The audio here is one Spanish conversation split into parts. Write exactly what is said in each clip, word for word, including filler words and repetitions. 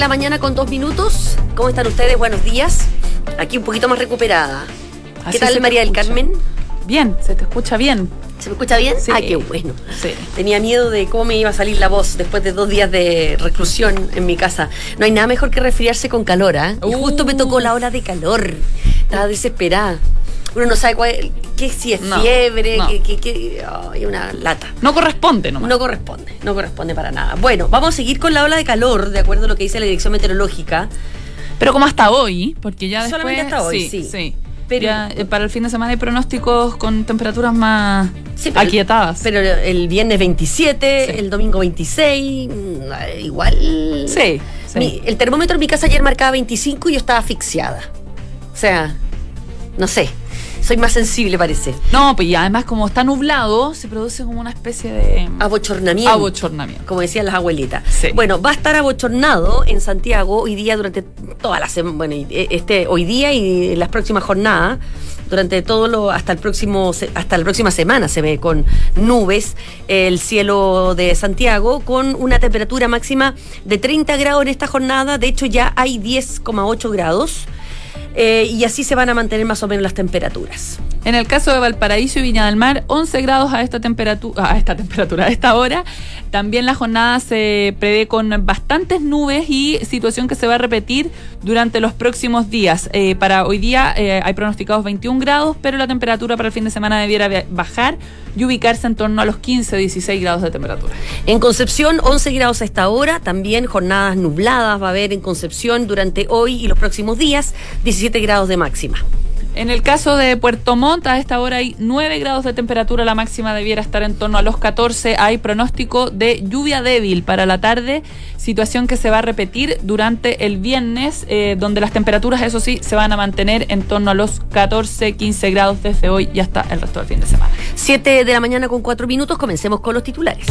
la mañana con dos minutos. ¿Cómo están ustedes? Buenos días. Aquí un poquito más recuperada. Así ¿Qué tal, María del Carmen? Bien, se te escucha bien. ¿Se me escucha bien? Sí. Ah, qué bueno. Sí. Tenía miedo de cómo me iba a salir la voz después de dos días de reclusión en mi casa. No hay nada mejor que resfriarse con calor, ¿eh? Y Uh. justo me tocó la hora de calor. Estaba desesperada. Uno no sabe cuál, qué, si es No, fiebre, no. que, que, que ay, una lata. No corresponde nomás. No corresponde, no corresponde para nada. Bueno, vamos a seguir con la ola de calor, de acuerdo a lo que dice la Dirección Meteorológica. Pero como hasta hoy, porque ya después... Solamente hasta hoy, sí. sí. Pero- ya, eh, para el fin de semana hay pronósticos con temperaturas más Sí, pero- aquietadas. Pero el viernes veintisiete, Sí. el domingo veintiséis, mm, igual... Sí, sí. Mi- el termómetro en mi casa ayer marcaba veinticinco y yo estaba asfixiada. O sea, no sé, soy más sensible parece. No, pues y además como está nublado, se produce como una especie de Abochornamiento. abochornamiento. Como decían las abuelitas. Sí. Bueno, va a estar abochornado en Santiago hoy día durante toda la semana, bueno, y, eh, este hoy día y las próximas jornadas, durante todo lo hasta el próximo se- hasta la próxima semana se ve con nubes el cielo de Santiago con una temperatura máxima de treinta grados en esta jornada. De hecho ya hay diez coma ocho grados. Eh, y así se van a mantener más o menos las temperaturas. En el caso de Valparaíso y Viña del Mar, once grados a esta temperatura, a esta temperatura, a esta hora. También la jornada se prevé con bastantes nubes y situación que se va a repetir durante los próximos días. Eh, para hoy día eh, hay pronosticados veintiún grados, pero la temperatura para el fin de semana debiera bajar y ubicarse en torno a los quince, dieciséis grados de temperatura. En Concepción, once grados a esta hora, también jornadas nubladas va a haber en Concepción durante hoy y los próximos días, diecisiete grados de máxima. En el caso de Puerto Montt, a esta hora hay nueve grados de temperatura, la máxima debiera estar en torno a los catorce. Hay pronóstico de lluvia débil para la tarde, situación que se va a repetir durante el viernes, eh, donde las temperaturas, eso sí, se van a mantener en torno a los catorce, quince grados desde hoy y hasta el resto del fin de semana. siete de la mañana con cuatro minutos, comencemos con los titulares.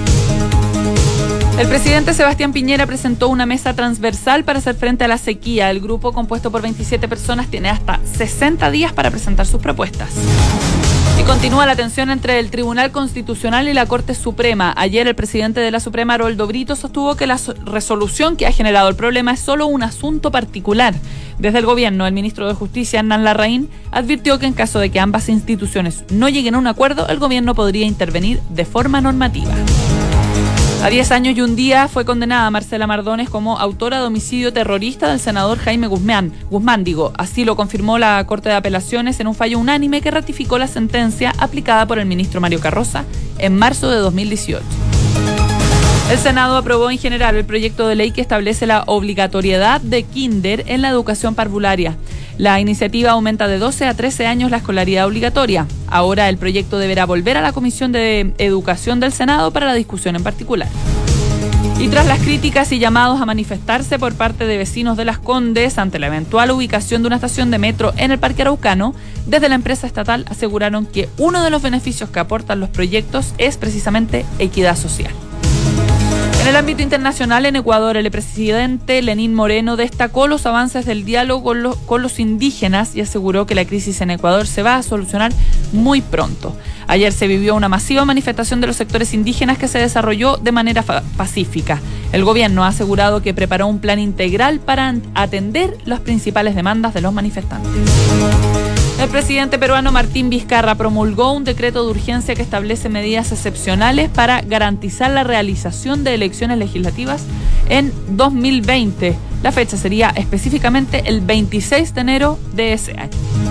El presidente Sebastián Piñera presentó una mesa transversal para hacer frente a la sequía. El grupo, compuesto por veintisiete personas, tiene hasta sesenta días para presentar sus propuestas. Y continúa la tensión entre el Tribunal Constitucional y la Corte Suprema. Ayer el presidente de la Suprema, Haroldo Brito, sostuvo que la so- resolución que ha generado el problema es solo un asunto particular. Desde el gobierno, el ministro de Justicia, Hernán Larraín, advirtió que en caso de que ambas instituciones no lleguen a un acuerdo, el gobierno podría intervenir de forma normativa. A diez años y un día fue condenada Marcela Mardones como autora de homicidio terrorista del senador Jaime Guzmán. Guzmán, digo, así lo confirmó la Corte de Apelaciones en un fallo unánime que ratificó la sentencia aplicada por el ministro Mario Carroza en marzo de dos mil dieciocho. El Senado aprobó en general el proyecto de ley que establece la obligatoriedad de kinder en la educación parvularia. La iniciativa aumenta de doce a trece años la escolaridad obligatoria. Ahora el proyecto deberá volver a la Comisión de Educación del Senado para la discusión en particular. Y tras las críticas y llamados a manifestarse por parte de vecinos de Las Condes ante la eventual ubicación de una estación de metro en el Parque Araucano, desde la empresa estatal aseguraron que uno de los beneficios que aportan los proyectos es precisamente equidad social. En el ámbito internacional, en Ecuador, el presidente Lenín Moreno destacó los avances del diálogo con los, con los indígenas y aseguró que la crisis en Ecuador se va a solucionar muy pronto. Ayer se vivió una masiva manifestación de los sectores indígenas que se desarrolló de manera fa- pacífica. El gobierno ha asegurado que preparó un plan integral para atender las principales demandas de los manifestantes. El presidente peruano Martín Vizcarra promulgó un decreto de urgencia que establece medidas excepcionales para garantizar la realización de elecciones legislativas en dos mil veinte. La fecha sería específicamente el veintiséis de enero de ese año.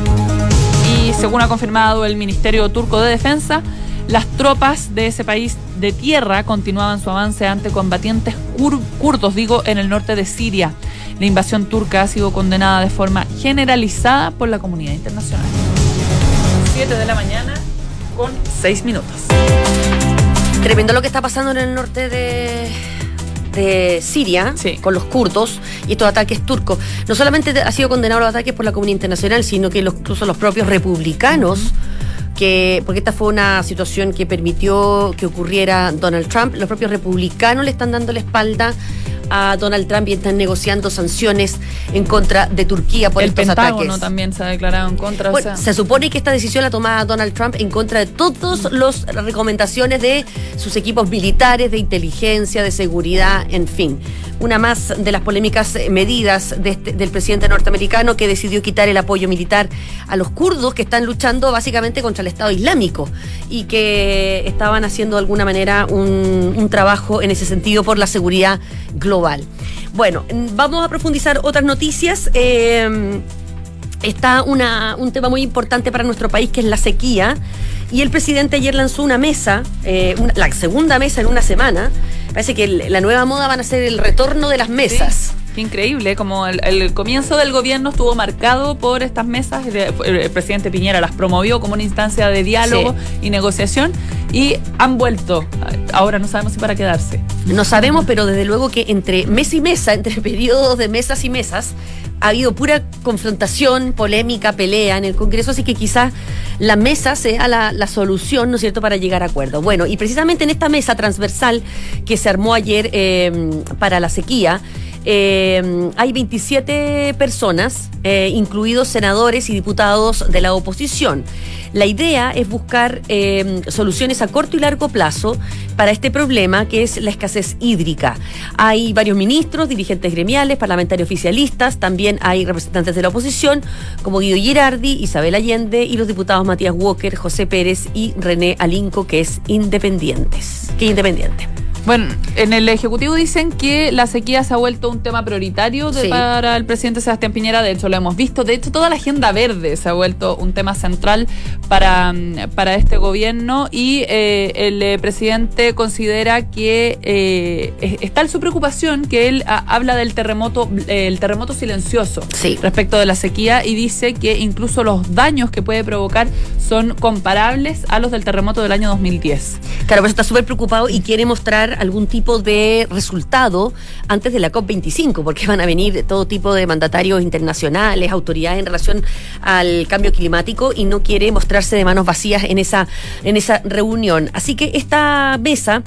Y según ha confirmado el Ministerio Turco de Defensa, las tropas de ese país de tierra continuaban su avance ante combatientes kur- kurdos, digo, en el norte de Siria. La invasión turca ha sido condenada de forma generalizada por la comunidad internacional. siete de la mañana con seis minutos. Tremendo lo que está pasando en el norte de, de Siria, Sí. con los kurdos y estos ataques turcos. No solamente ha sido condenado los ataques por la comunidad internacional, sino que los, incluso los propios republicanos, que porque esta fue una situación que permitió que ocurriera Donald Trump, los propios republicanos le están dando la espalda a Donald Trump y están negociando sanciones en contra de Turquía por el estos Pentágono ataques. También se ha declarado en contra. Bueno, o sea. Se supone que esta decisión la tomaba Donald Trump en contra de todas las recomendaciones de sus equipos militares, de inteligencia, de seguridad, en fin. Una más de las polémicas medidas de este, del presidente norteamericano, que decidió quitar el apoyo militar a los kurdos que están luchando básicamente contra el Estado Islámico y que estaban haciendo de alguna manera un, un trabajo en ese sentido por la seguridad global. Bueno, vamos a profundizar otras noticias. Eh, está una, un tema muy importante para nuestro país, que es la sequía, y el presidente ayer lanzó una mesa, eh, una, la segunda mesa en una semana. Parece que el, la nueva moda van a ser el retorno de las mesas. Sí. Qué increíble, como el, el comienzo del gobierno estuvo marcado por estas mesas, el, el presidente Piñera las promovió como una instancia de diálogo sí. y negociación, y han vuelto, ahora no sabemos si para quedarse. No sabemos, pero desde luego que entre mesa y mesa, entre periodos de mesas y mesas, ha habido pura confrontación, polémica, pelea en el Congreso, así que quizás la mesa sea la, la solución, ¿no es cierto?, para llegar a acuerdos. Bueno, y precisamente en esta mesa transversal que se armó ayer eh, para la sequía, Eh, hay veintisiete personas, eh, incluidos senadores y diputados de la oposición. La idea es buscar eh, soluciones a corto y largo plazo para este problema, que es la escasez hídrica. Hay varios ministros, dirigentes gremiales, parlamentarios oficialistas, también hay representantes de la oposición, como Guido Girardi, Isabel Allende, y los diputados Matías Walker, José Pérez y René Alinco, que es independientes. ¿Qué independiente? Bueno, en el Ejecutivo dicen que la sequía se ha vuelto un tema prioritario de, sí. para el presidente Sebastián Piñera. De hecho, lo hemos visto. De hecho, toda la agenda verde se ha vuelto un tema central para, para este gobierno, y eh, el eh, presidente considera que eh, está en su preocupación, que él a, habla del terremoto, eh, el terremoto silencioso sí. respecto de la sequía, y dice que incluso los daños que puede provocar son comparables a los del terremoto del año dos mil diez. Claro, pero está súper preocupado y quiere mostrar algún tipo de resultado antes de la COP veinticinco, porque van a venir todo tipo de mandatarios internacionales, autoridades en relación al cambio climático, y no quiere mostrarse de manos vacías en esa, en esa reunión. Así que esta mesa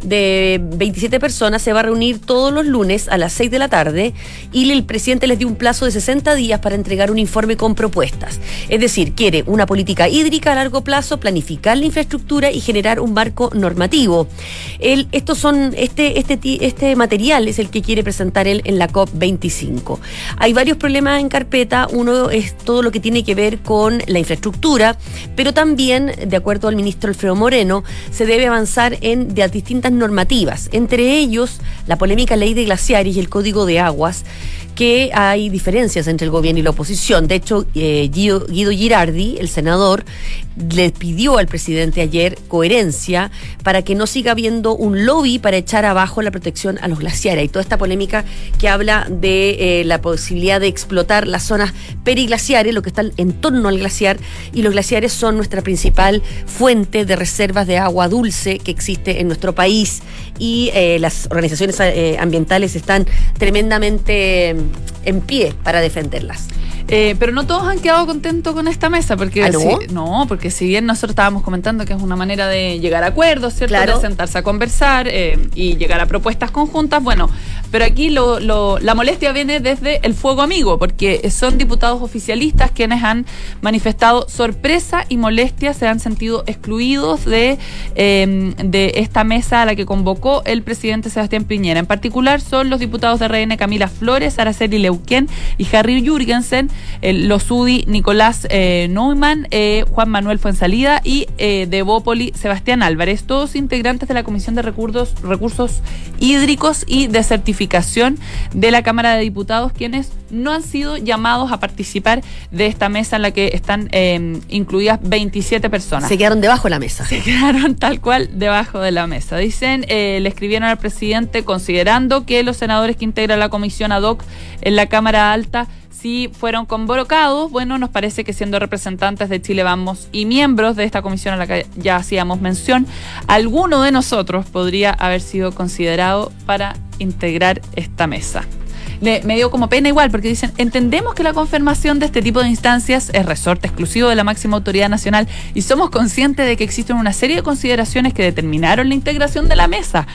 de veintisiete personas se va a reunir todos los lunes a las seis de la tarde, y el presidente les dio un plazo de sesenta días para entregar un informe con propuestas. Es decir, quiere una política hídrica a largo plazo, planificar la infraestructura y generar un marco normativo. El, estos son este, este, este material es el que quiere presentar él en la COP veinticinco. Hay varios problemas en carpeta. Uno es todo lo que tiene que ver con la infraestructura, pero también, de acuerdo al ministro Alfredo Moreno, se debe avanzar en de las distintas normativas, entre ellos la polémica ley de glaciares y el código de aguas, que hay diferencias entre el gobierno y la oposición. De hecho, eh, Guido, Guido Girardi, el senador, le pidió al presidente ayer coherencia para que no siga habiendo un lobby para echar abajo la protección a los glaciares. Y toda esta polémica que habla de eh, la posibilidad de explotar las zonas periglaciares, lo que está en torno al glaciar, y los glaciares son nuestra principal fuente de reservas de agua dulce que existe en nuestro país, y eh, las organizaciones eh, ambientales están tremendamente eh, en pie para defenderlas. Eh, pero no todos han quedado contentos con esta mesa, porque ¿Ah, no? Si, no, porque si bien nosotros estábamos comentando que es una manera de llegar a acuerdos, ¿cierto? Claro. De sentarse a conversar eh, y llegar a propuestas conjuntas, bueno, pero aquí lo, lo, la molestia viene desde el fuego amigo, porque son diputados oficialistas quienes han manifestado sorpresa y molestia, se han sentido excluidos de, eh, de esta mesa a la que convocó el presidente Sebastián Piñera. En particular son los diputados de R N Camila Flores, Araceli Leuquén y Harry Jürgensen, el, los U D I Nicolás eh, Neumann, eh, Juan Manuel Fuensalida y eh, de Bópoli Sebastián Álvarez, todos integrantes de la Comisión de Recursos, Recursos Hídricos y de Certificación de la Cámara de Diputados, quienes no han sido llamados a participar de esta mesa en la que están eh, incluidas veintisiete personas. Se quedaron debajo de la mesa. Se quedaron tal cual debajo de la mesa. Dicen, eh, le escribieron al presidente considerando que los senadores que integran la comisión ad hoc en la Cámara Alta sí fueron convocados. Bueno, nos parece que siendo representantes de Chile Vamos y miembros de esta comisión a la que ya hacíamos mención, alguno de nosotros podría haber sido considerado para integrar esta mesa. Le, me dio como pena igual, porque dicen, entendemos que la confirmación de este tipo de instancias es resorte exclusivo de la máxima autoridad nacional y somos conscientes de que existen una serie de consideraciones que determinaron la integración de la mesa.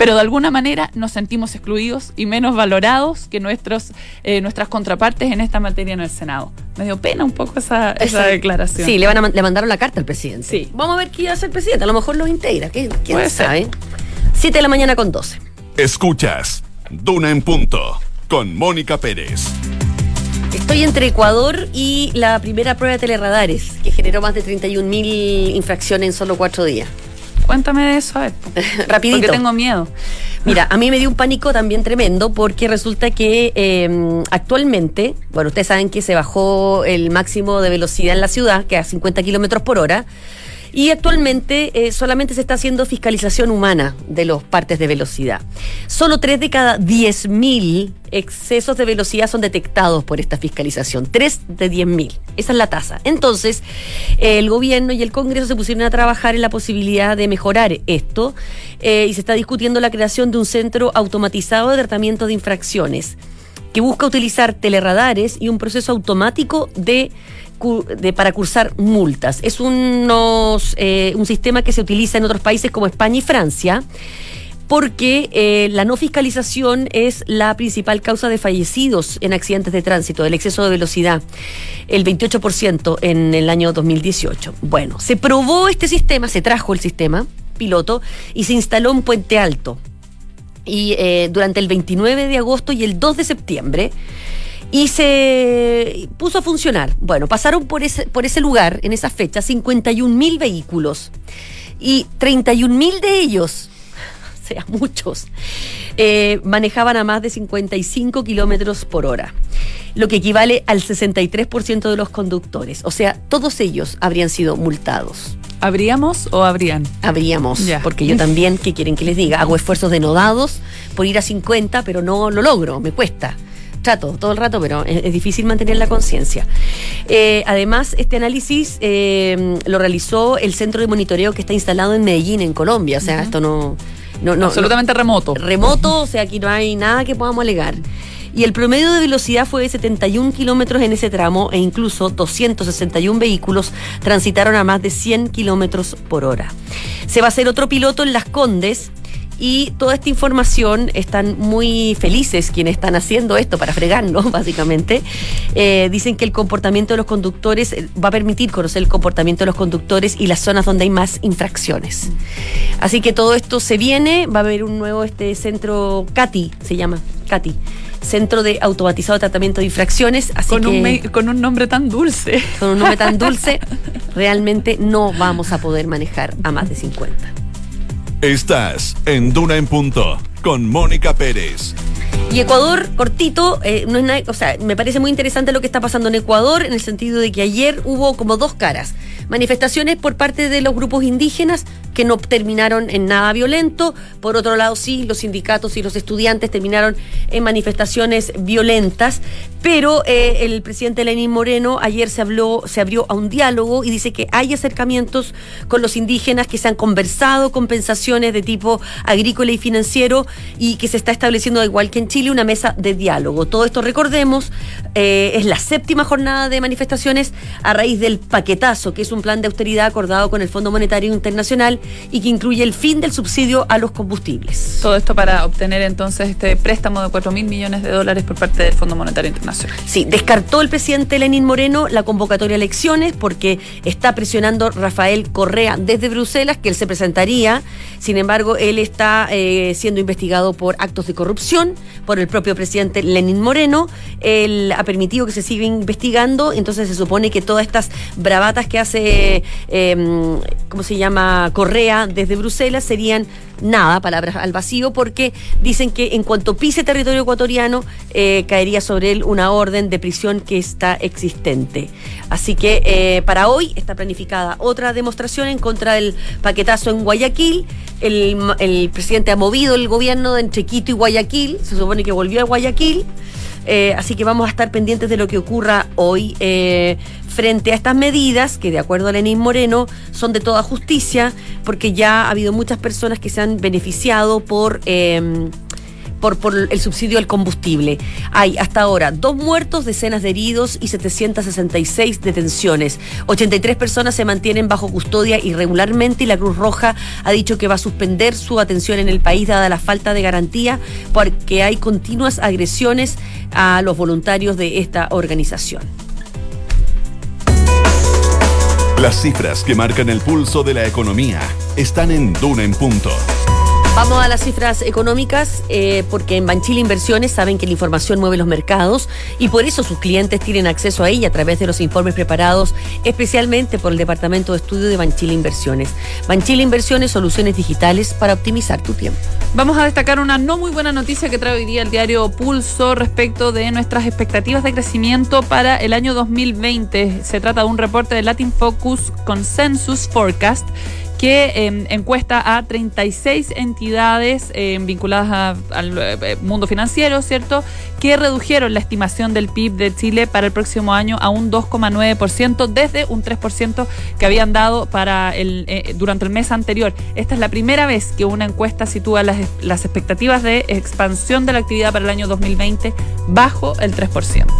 pero de alguna manera nos sentimos excluidos y menos valorados que nuestros eh, nuestras contrapartes en esta materia en el Senado. Me dio pena un poco esa, esa declaración. Sí, le, van a, le mandaron la carta al presidente. Sí. Vamos a ver qué hace el presidente, a lo mejor lo integra, ¿quién, quién Puede sabe? ser. siete de la mañana con doce. Escuchas Duna en Punto con Mónica Pérez. Estoy entre Ecuador y la primera prueba de teleradares, que generó más de treinta y un mil infracciones en solo cuatro días. Cuéntame de eso, a ver. Rapidito. Porque tengo miedo. Mira, a mí me dio un pánico también tremendo porque resulta que eh, actualmente, bueno, ustedes saben que se bajó el máximo de velocidad en la ciudad, que a cincuenta kilómetros por hora, y actualmente eh, solamente se está haciendo fiscalización humana de los partes de velocidad. Solo tres de cada diez mil excesos de velocidad son detectados por esta fiscalización. tres de diez mil. Esa es la tasa. Entonces, eh, el gobierno y el Congreso se pusieron a trabajar en la posibilidad de mejorar esto eh, y se está discutiendo la creación de un centro automatizado de tratamiento de infracciones que busca utilizar teleradares y un proceso automático de De, para cursar multas. Es unos, eh, un sistema que se utiliza en otros países como España y Francia, porque eh, la no fiscalización es la principal causa de fallecidos en accidentes de tránsito, del exceso de velocidad, el veintiocho por ciento en el año dos mil dieciocho. Bueno, se probó este sistema, se trajo el sistema piloto y se instaló en Puente Alto. Y eh, durante el veintinueve de agosto y el dos de septiembre, y se puso a funcionar. Bueno, pasaron por ese, por ese lugar, en esa fecha, cincuenta y un mil vehículos. Y treinta y un mil de ellos, o sea, muchos, eh, manejaban a más de cincuenta y cinco kilómetros por hora. Lo que equivale al sesenta y tres por ciento de los conductores. O sea, todos ellos habrían sido multados. ¿Habríamos o habrían? Habríamos, Ya. Porque yo también, ¿qué quieren que les diga? Hago esfuerzos denodados por ir a cincuenta, pero no lo logro, me cuesta. Trato todo el rato, pero es, es difícil mantener la conciencia. Eh, además, este análisis eh, lo realizó el centro de monitoreo que está instalado en Medellín, en Colombia. O sea, uh-huh. esto no... no, no Absolutamente no, remoto. Remoto, o sea, aquí no hay nada que podamos alegar. Y el promedio de velocidad fue de setenta y un kilómetros en ese tramo e incluso doscientos sesenta y un vehículos transitaron a más de cien kilómetros por hora. Se va a hacer otro piloto en Las Condes. Y toda esta información, están muy felices quienes están haciendo esto para fregarnos, básicamente. Eh, dicen que el comportamiento de los conductores va a permitir conocer el comportamiento de los conductores y las zonas donde hay más infracciones. Así que todo esto se viene, va a haber un nuevo este centro CATI, se llama CATI, Centro de Automatizado de Tratamiento de Infracciones. Así con, que, un me- con un nombre tan dulce. Con un nombre tan dulce, realmente no vamos a poder manejar a más de cincuenta. Estás en Duna en Punto con Mónica Pérez. Y Ecuador, cortito, eh, no es nada, o sea, me parece muy interesante lo que está pasando en Ecuador, en el sentido de que ayer hubo como dos caras. Manifestaciones por parte de los grupos indígenas que no terminaron en nada violento. Por otro lado, sí, los sindicatos y los estudiantes terminaron en manifestaciones violentas. Pero eh, el presidente Lenín Moreno ayer se habló, se abrió a un diálogo y dice que hay acercamientos con los indígenas, que se han conversado compensaciones de tipo agrícola y financiero y que se está estableciendo, igual que en Chile, una mesa de diálogo. Todo esto, recordemos, eh, es la séptima jornada de manifestaciones a raíz del paquetazo, que es un plan de austeridad acordado con el Fondo Monetario Internacional y que incluye el fin del subsidio a los combustibles. Todo esto para obtener entonces este préstamo de cuatro mil millones de dólares por parte del Fondo Monetario Internacional. Sí, descartó el presidente Lenín Moreno la convocatoria a elecciones porque está presionando Rafael Correa desde Bruselas que él se presentaría. Sin embargo, él está eh, siendo investigado por actos de corrupción por el propio presidente Lenín Moreno. Él ha permitido que se siga investigando, entonces se supone que todas estas bravatas que hace, eh, ¿cómo se llama?, Correa desde Bruselas serían nada, palabras al vacío, porque dicen que en cuanto pise territorio ecuatoriano eh, caería sobre él una orden de prisión que está existente. Así que eh, para hoy está planificada otra demostración en contra del paquetazo en Guayaquil. El, el presidente ha movido el gobierno entre Quito y Guayaquil, se supone que volvió a Guayaquil. Eh, así que vamos a estar pendientes de lo que ocurra hoy eh, frente a estas medidas que, de acuerdo a Lenín Moreno, son de toda justicia, porque ya ha habido muchas personas que se han beneficiado por, eh, por, por el subsidio al combustible. Hay hasta ahora dos muertos, decenas de heridos y setecientas sesenta y seis detenciones. ochenta y tres personas se mantienen bajo custodia irregularmente y la Cruz Roja ha dicho que va a suspender su atención en el país dada la falta de garantía porque hay continuas agresiones a los voluntarios de esta organización. Las cifras que marcan el pulso de la economía están en Duna en Punto. Vamos a las cifras económicas, eh, porque en Banchile Inversiones saben que la información mueve los mercados y por eso sus clientes tienen acceso a ella a través de los informes preparados especialmente por el Departamento de Estudio de Banchile Inversiones. Banchile Inversiones, soluciones digitales para optimizar tu tiempo. Vamos a destacar una no muy buena noticia que trae hoy día el diario Pulso respecto de nuestras expectativas de crecimiento para el año dos mil veinte. Se trata de un reporte de Latin Focus Consensus Forecast que eh, encuesta a treinta y seis entidades eh, vinculadas a, al eh, mundo financiero, ¿cierto?, que redujeron la estimación del P I B de Chile para el próximo año a un dos coma nueve por ciento desde un tres por ciento que habían dado para el eh, durante el mes anterior. Esta es la primera vez que una encuesta sitúa las, las expectativas de expansión de la actividad para el año dos mil veinte bajo el tres por ciento.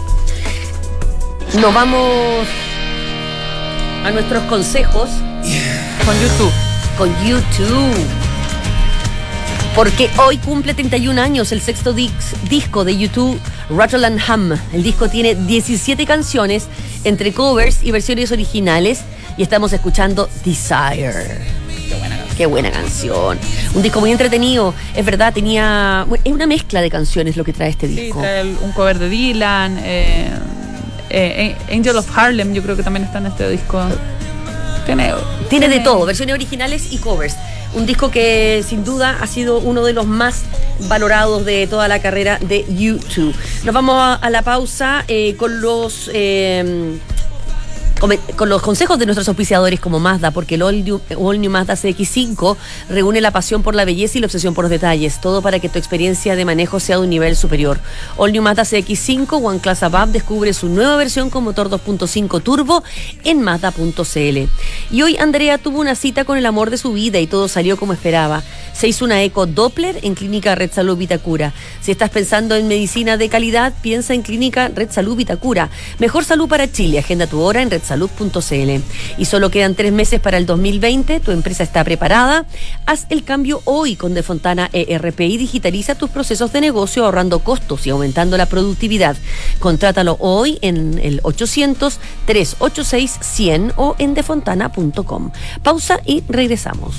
Nos vamos a nuestros consejos. Con YouTube. Con YouTube. Porque hoy cumple treinta y un años el sexto dix, disco de YouTube, Rattle and Hum. El disco tiene diecisiete canciones, entre covers y versiones originales, y estamos escuchando Desire. Qué buena canción. Qué buena canción. Un disco muy entretenido. Es verdad, tenía... Es una mezcla de canciones lo que trae este disco. Sí, trae un cover de Dylan, eh, eh, Angel of Harlem, yo creo que también está en este disco. Tiene, tiene de todo, versiones originales y covers. Un disco que sin duda ha sido uno de los más valorados de toda la carrera de YouTube. Nos vamos a, a la pausa eh, con los eh, con los consejos de nuestros auspiciadores como Mazda, porque el All New, All New Mazda C X cinco reúne la pasión por la belleza y la obsesión por los detalles, todo para que tu experiencia de manejo sea de un nivel superior. All New Mazda C X cinco One Class Above descubre su nueva versión con motor dos punto cinco turbo en Mazda punto c l. Y hoy Andrea tuvo una cita con el amor de su vida y todo salió como esperaba. Se hizo una eco Doppler en Clínica Red Salud Vitacura. Si estás pensando en medicina de calidad, piensa en Clínica Red Salud Vitacura. Mejor salud para Chile. Agenda tu hora en red salud punto c l. Y solo quedan tres meses para el dos mil veinte. Tu empresa está preparada. Haz el cambio hoy con Defontana E R P y digitaliza tus procesos de negocio ahorrando costos y aumentando la productividad. Contrátalo hoy en el ochocientos, trescientos ochenta y seis, cien o en defontana punto com. Pausa y regresamos.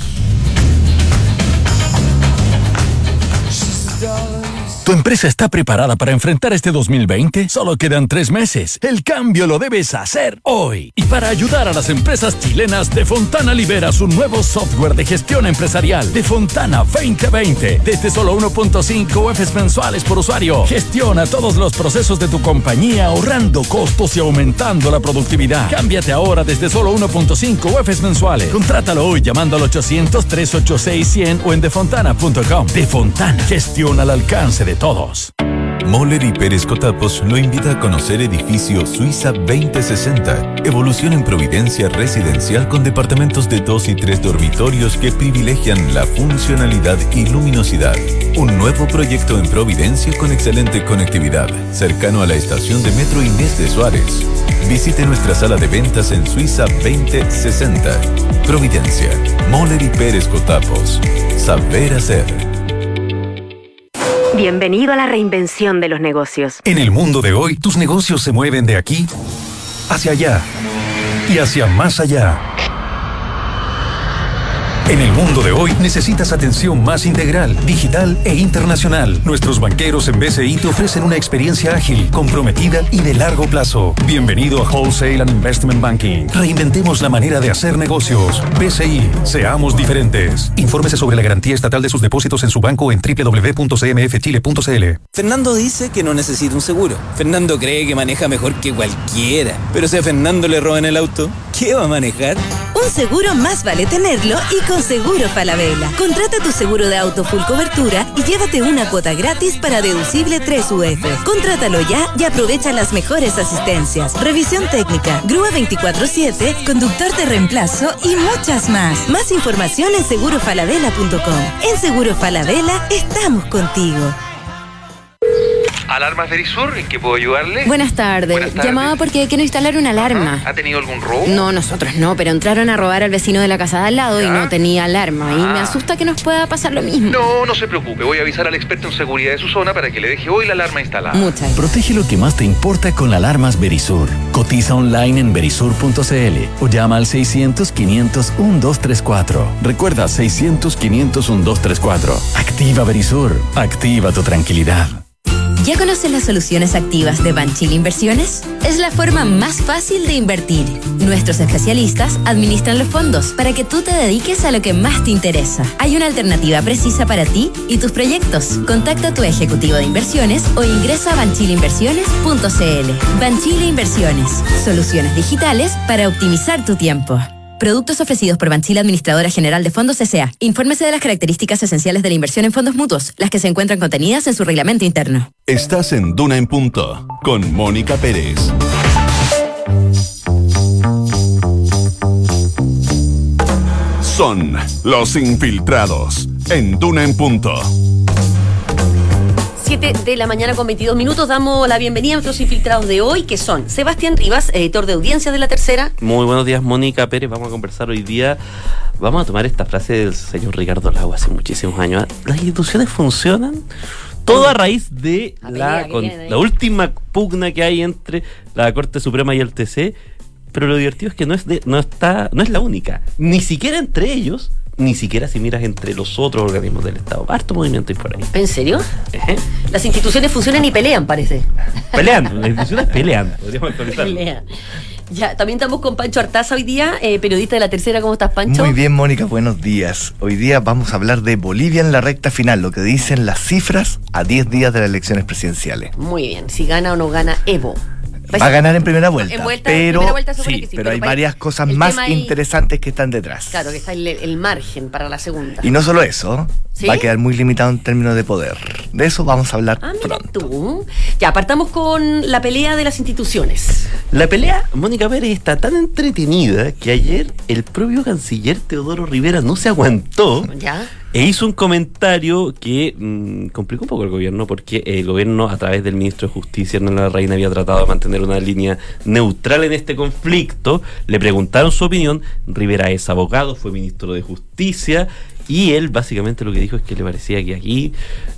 ¿Tu empresa está preparada para enfrentar este dos mil veinte? Solo quedan tres meses. El cambio lo debes hacer hoy. Y para ayudar a las empresas chilenas, Defontana libera su nuevo software de gestión empresarial, Defontana veinte veinte. Desde solo uno punto cinco U E Fs mensuales por usuario. Gestiona todos los procesos de tu compañía ahorrando costos y aumentando la productividad. Cámbiate ahora desde solo uno punto cinco U E Fs mensuales. Contrátalo hoy llamando al ochocientos, trescientos ochenta y seis, cien o en defontana punto com. Defontana, gestiona al alcance de todos. Moller y Pérez Cotapos lo invita a conocer edificio Suiza veinte sesenta, evolución en Providencia residencial con departamentos de dos y tres dormitorios que privilegian la funcionalidad y luminosidad. Un nuevo proyecto en Providencia con excelente conectividad, cercano a la estación de metro Inés de Suárez. Visite nuestra sala de ventas en Suiza veinte sesenta. Providencia, Moller y Pérez Cotapos. Saber hacer. Bienvenido a la reinvención de los negocios. En el mundo de hoy, tus negocios se mueven de aquí hacia allá y hacia más allá. En el mundo de hoy necesitas atención más integral, digital e internacional. Nuestros banqueros en B C I te ofrecen una experiencia ágil, comprometida y de largo plazo. Bienvenido a Wholesale and Investment Banking. Reinventemos la manera de hacer negocios. B C I, seamos diferentes. Infórmese sobre la garantía estatal de sus depósitos en su banco en doble u doble u doble u punto c m f chile punto c l. Fernando dice que no necesita un seguro. Fernando cree que maneja mejor que cualquiera. Pero si a Fernando le roban el auto, ¿qué va a manejar? Un Un seguro más vale tenerlo y con Seguro Falabella. Contrata tu seguro de auto full cobertura y llévate una cuota gratis para deducible tres U F. Contrátalo ya y aprovecha las mejores asistencias, revisión técnica, grúa veinticuatro siete, conductor de reemplazo y muchas más. Más información en seguro falabella punto com. En Seguro Falabella estamos contigo. ¿Alarmas Verisur? ¿En qué puedo ayudarle? Buenas tardes. Buenas tardes. Llamaba porque quiero instalar una alarma. ¿Ha tenido algún robo? No, nosotros no, pero entraron a robar al vecino de la casa de al lado ¿Ya? y no tenía alarma. Ah. Y me asusta que nos pueda pasar lo mismo. No, no se preocupe. Voy a avisar al experto en seguridad de su zona para que le deje hoy la alarma instalada. Muchas gracias. Protege lo que más te importa con alarmas Verisur. Cotiza online en verisur punto c l o llama al seiscientos, quinientos, doce treinta y cuatro. Recuerda seiscientos, quinientos, doce treinta y cuatro. Activa Verisur. Activa tu tranquilidad. ¿Ya conoces las soluciones activas de Banchile Inversiones? Es la forma más fácil de invertir. Nuestros especialistas administran los fondos para que tú te dediques a lo que más te interesa. Hay una alternativa precisa para ti y tus proyectos. Contacta a tu ejecutivo de inversiones o ingresa a banchile inversiones punto c l. Banchile Inversiones. Soluciones digitales para optimizar tu tiempo. Productos ofrecidos por Banchile Administradora General de Fondos S A Infórmese de las características esenciales de la inversión en fondos mutuos, las que se encuentran contenidas en su reglamento interno. Estás en Duna en Punto, con Mónica Pérez. Son los infiltrados, en Duna en Punto. siete de la mañana con veintidós minutos. Damos la bienvenida a nuestros infiltrados de hoy, que son Sebastián Rivas, editor de audiencias de La Tercera. Muy buenos días, Mónica Pérez. Vamos a conversar hoy día. Vamos a tomar esta frase del señor Ricardo Lago hace muchísimos años. Las instituciones funcionan todo a raíz de la, con, la última pugna que hay entre la Corte Suprema y el T C. Pero lo divertido es que no es, de, no está, no es la única. Ni siquiera entre ellos. Ni siquiera si miras entre los otros organismos del Estado. Harto movimiento y por ahí. ¿En serio? Ejé. Las instituciones funcionan y pelean, parece. Pelean, las instituciones pelean. Podríamos actualizarlo. Pelean. Ya, también estamos con Pancho Artaza hoy día, eh, periodista de La Tercera. ¿Cómo estás, Pancho? Muy bien, Mónica, buenos días. Hoy día vamos a hablar de Bolivia en la recta final, lo que dicen las cifras a diez días de las elecciones presidenciales. Muy bien, si gana o no gana Evo. Va a ganar en primera vuelta, en vuelta pero, en primera vuelta sí, sí, sí, pero hay para varias cosas más interesantes que están detrás. Claro, que está el, el margen para la segunda. Y no solo eso, ¿sí? Va a quedar muy limitado en términos de poder. De eso vamos a hablar ah, mira pronto. Tú. Ya, partamos con la pelea de las instituciones. La pelea, Mónica Pérez, está tan entretenida que ayer el propio canciller Teodoro Rivera no se aguantó. ¿Ya? E hizo un comentario que mmm, complicó un poco el gobierno, porque el gobierno, a través del ministro de Justicia, Hernán Larraín, había tratado de mantener una línea neutral en este conflicto. Le preguntaron su opinión. Rivera es abogado, fue ministro de Justicia, y él básicamente lo que dijo es que le parecía que aquí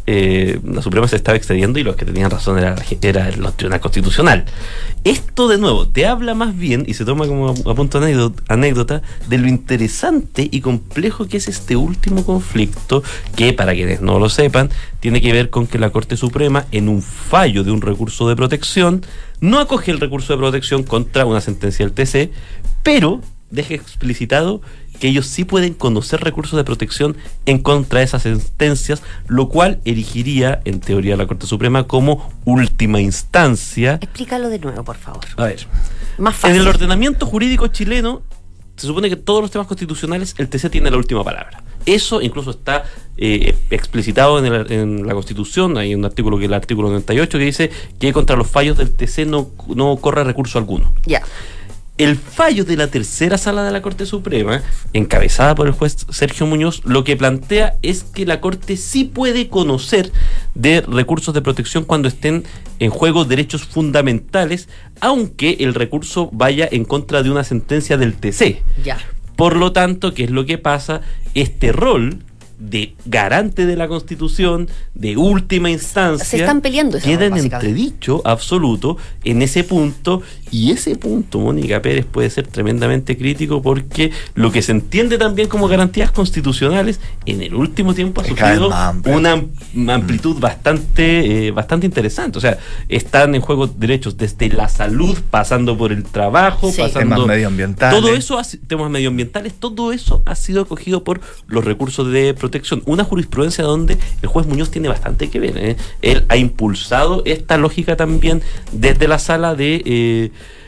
eh, la Suprema se estaba excediendo y los que tenían razón era, era el Tribunal Constitucional. Esto, de nuevo, te habla más bien, y se toma como a punto de anécdota, de lo interesante y complejo que es este último conflicto, que, para quienes no lo sepan, tiene que ver con que la Corte Suprema, en un fallo de un recurso de protección, no acoge el recurso de protección contra una sentencia del T C, pero deja explicitado que ellos sí pueden conocer recursos de protección en contra de esas sentencias, lo cual erigiría, en teoría, la Corte Suprema como última instancia. Explícalo de nuevo, por favor. A ver. Más fácil. En el ordenamiento jurídico chileno, se supone que todos los temas constitucionales, el T C tiene la última palabra. Eso incluso está eh, explicitado en, el, en la Constitución. Hay un artículo que es el artículo noventa y ocho que dice que contra los fallos del T C no, no corre recurso alguno. Ya. El fallo de la tercera sala de la Corte Suprema, encabezada por el juez Sergio Muñoz, lo que plantea es que la Corte sí puede conocer de recursos de protección cuando estén en juego derechos fundamentales, aunque el recurso vaya en contra de una sentencia del T C. Ya. Por lo tanto, ¿qué es lo que pasa? Este rol de garante de la Constitución, de última instancia, se están peleando, queda en entredicho absoluto en ese punto, y ese punto, Mónica Pérez, puede ser tremendamente crítico, porque lo que se entiende también como garantías constitucionales en el último tiempo ha sufrido una amplitud bastante eh, bastante interesante. O sea, están en juego derechos desde la salud, pasando por el trabajo, sí. pasando temas medioambientales, todo eso, temas medioambientales, todo eso ha sido acogido por los recursos de protección. Una jurisprudencia donde el juez Muñoz tiene bastante que ver, ¿eh? Él ha impulsado esta lógica también desde la sala de eh,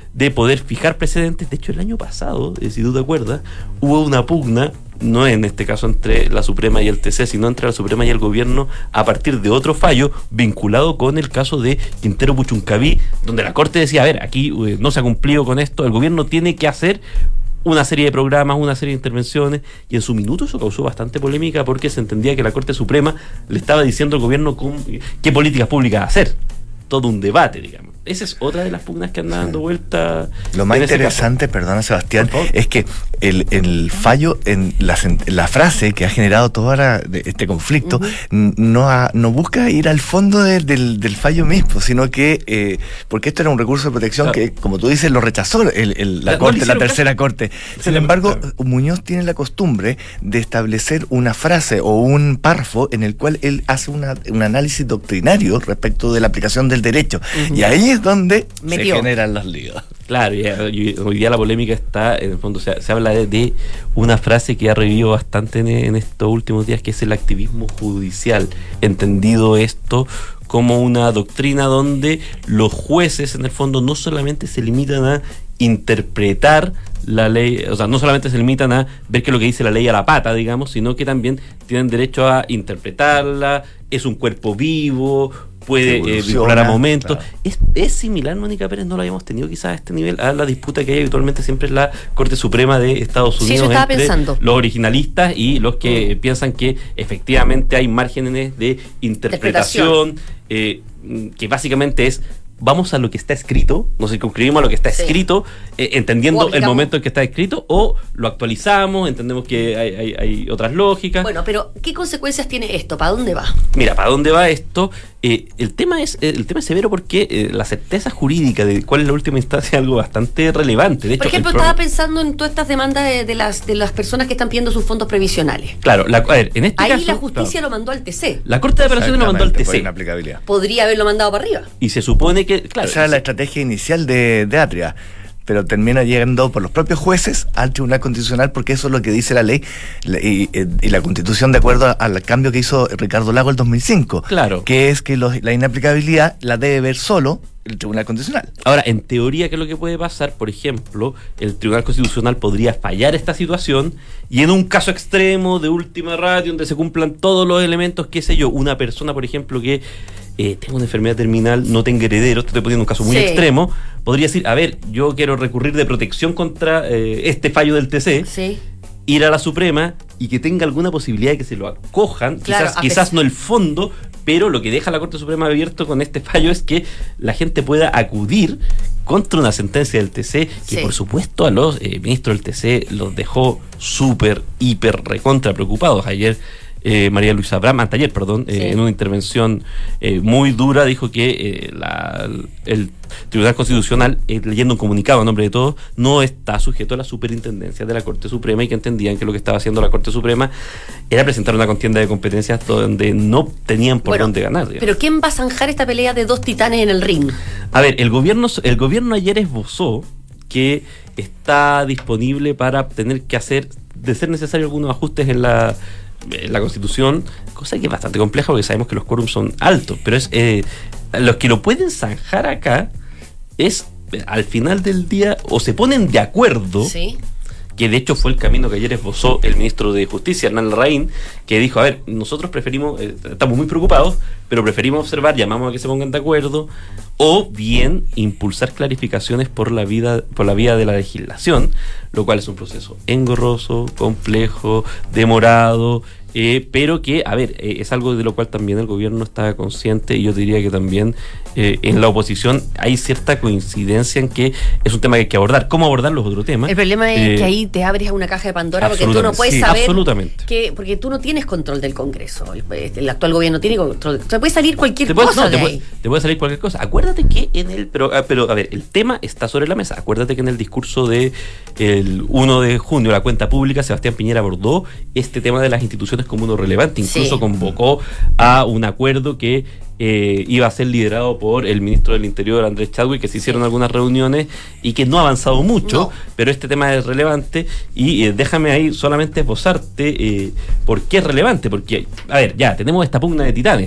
de poder fijar precedentes. De hecho, el año pasado, eh, si tú te acuerdas, hubo una pugna, no en este caso entre la Suprema y el T C, sino entre la Suprema y el gobierno, a partir de otro fallo vinculado con el caso de Quintero Puchuncaví, donde la Corte decía, a ver, aquí eh, no se ha cumplido con esto, el gobierno tiene que hacer una serie de programas, una serie de intervenciones, y en su minuto eso causó bastante polémica porque se entendía que la Corte Suprema le estaba diciendo al gobierno cómo, qué políticas públicas hacer. Todo un debate, digamos. Esa es otra de las pugnas que andan dando vuelta. Lo más interesante, perdona Sebastián, es que el, el fallo en la, en la frase que ha generado todo ahora este conflicto, uh-huh. no, ha, no busca ir al fondo de, del, del fallo mismo, sino que, eh, porque esto era un recurso de protección claro. que, como tú dices, lo rechazó el, el, la, la Corte, la tercera caso. Corte. Sin embargo, claro. Muñoz tiene la costumbre de establecer una frase o un párrafo en el cual él hace una, un análisis doctrinario respecto de la aplicación del derecho. Uh-huh. Y ahí es donde Metió. se generan los líos. Claro, y, y hoy día la polémica está, en el fondo, se, se habla de, de una frase que ha revivido bastante en, en estos últimos días, que es el activismo judicial. Entendido esto como una doctrina donde los jueces, en el fondo, no solamente se limitan a interpretar la ley, o sea, no solamente se limitan a ver qué es lo que dice la ley a la pata, digamos, sino que también tienen derecho a interpretarla, es un cuerpo vivo, puede eh, vincular a momentos. Claro. Es, es similar, Mónica Pérez, no lo habíamos tenido quizás a este nivel, a la disputa que hay habitualmente siempre en la Corte Suprema de Estados Unidos, sí, entre pensando. los originalistas y los que mm. piensan que efectivamente hay márgenes de interpretación, eh, que básicamente es vamos a lo que está escrito, nos circunscribimos a lo que está sí. escrito, eh, entendiendo el momento en que está escrito, o lo actualizamos, entendemos que hay, hay, hay otras lógicas. Bueno, pero ¿qué consecuencias tiene esto? ¿Para dónde va? Mira, ¿para dónde va esto? Eh, el tema es el tema es severo porque eh, la certeza jurídica de cuál es la última instancia es algo bastante relevante. De hecho, por ejemplo, estaba pensando en todas estas demandas de, de las de las personas que están pidiendo sus fondos previsionales. Claro, la, a ver, en este ahí caso, la justicia claro, lo mandó al T C. La Corte de Apelaciones lo mandó al T C. Podría haberlo mandado para arriba. Y se supone que, claro, esa era la estrategia inicial de, de Atria, pero termina llegando por los propios jueces al Tribunal Constitucional, porque eso es lo que dice la ley y, y la Constitución, de acuerdo al cambio que hizo Ricardo Lago el dos mil cinco, claro, que es que los, la inaplicabilidad la debe ver solo el Tribunal Constitucional. Ahora, en teoría, ¿qué es lo que puede pasar? Por ejemplo, el Tribunal Constitucional podría fallar esta situación y en un caso extremo de última ratio, donde se cumplan todos los elementos, qué sé yo, una persona, por ejemplo, que eh, tenga una enfermedad terminal, no tenga herederos, te estoy poniendo un caso muy sí. extremo, podría decir, a ver, yo quiero recurrir de protección contra eh, este fallo del T C, sí. ir a la Suprema y que tenga alguna posibilidad de que se lo acojan, claro, quizás, quizás no el fondo, pero lo que deja la Corte Suprema abierto con este fallo es que la gente pueda acudir contra una sentencia del T C, que sí. por supuesto a los eh, ministros del T C los dejó súper, hiper, recontra preocupados. Ayer eh, María Luisa Abraham, anteayer, perdón, sí. eh, en una intervención eh, muy dura, dijo que eh, la, el Tribunal Constitucional, eh, leyendo un comunicado a nombre de todos, no está sujeto a la superintendencia de la Corte Suprema, y que entendían que lo que estaba haciendo la Corte Suprema era presentar una contienda de competencias donde no tenían por bueno, dónde ganar. Digamos. Pero ¿quién va a zanjar esta pelea de dos titanes en el ring? A ver, el gobierno, el gobierno ayer esbozó que está disponible para tener que hacer, de ser necesario, algunos ajustes en la en la Constitución, cosa que es bastante compleja porque sabemos que los quórums son altos, pero es eh, los que lo pueden zanjar acá es, al final del día, o se ponen de acuerdo, ¿sí? que de hecho fue el camino que ayer esbozó el ministro de Justicia, Hernán Larraín, que dijo, a ver, nosotros preferimos, eh, estamos muy preocupados, pero preferimos observar, llamamos a que se pongan de acuerdo, o bien impulsar clarificaciones por la vida, por la vía de la legislación, lo cual es un proceso engorroso, complejo, demorado, eh, pero que, a ver, eh, es algo de lo cual también el gobierno está consciente, y yo diría que también eh, en la oposición hay cierta coincidencia en que es un tema que hay que abordar. ¿Cómo abordarlo? Es otro tema. El problema es eh, que ahí te abres a una caja de Pandora, porque tú no puedes sí, saber absolutamente. que, porque tú no tienes control del Congreso. El, el actual gobierno tiene control. Te puede salir cualquier te puede, cosa no, de te, ahí. puede, te puede salir cualquier cosa. Acuérdate que en el, pero, pero a ver, el tema está sobre la mesa. Acuérdate que en el discurso de el uno de junio, la cuenta pública, Sebastián Piñera abordó este tema de las instituciones como uno relevante. Incluso sí. convocó a un acuerdo que eh, iba a ser liderado por el ministro del Interior, Andrés Chadwick, que se hicieron algunas reuniones y que no ha avanzado mucho, no. pero este tema es relevante. Y eh, déjame ahí solamente esbozarte eh, por qué es relevante. Porque, a ver, ya tenemos esta pugna de titanes,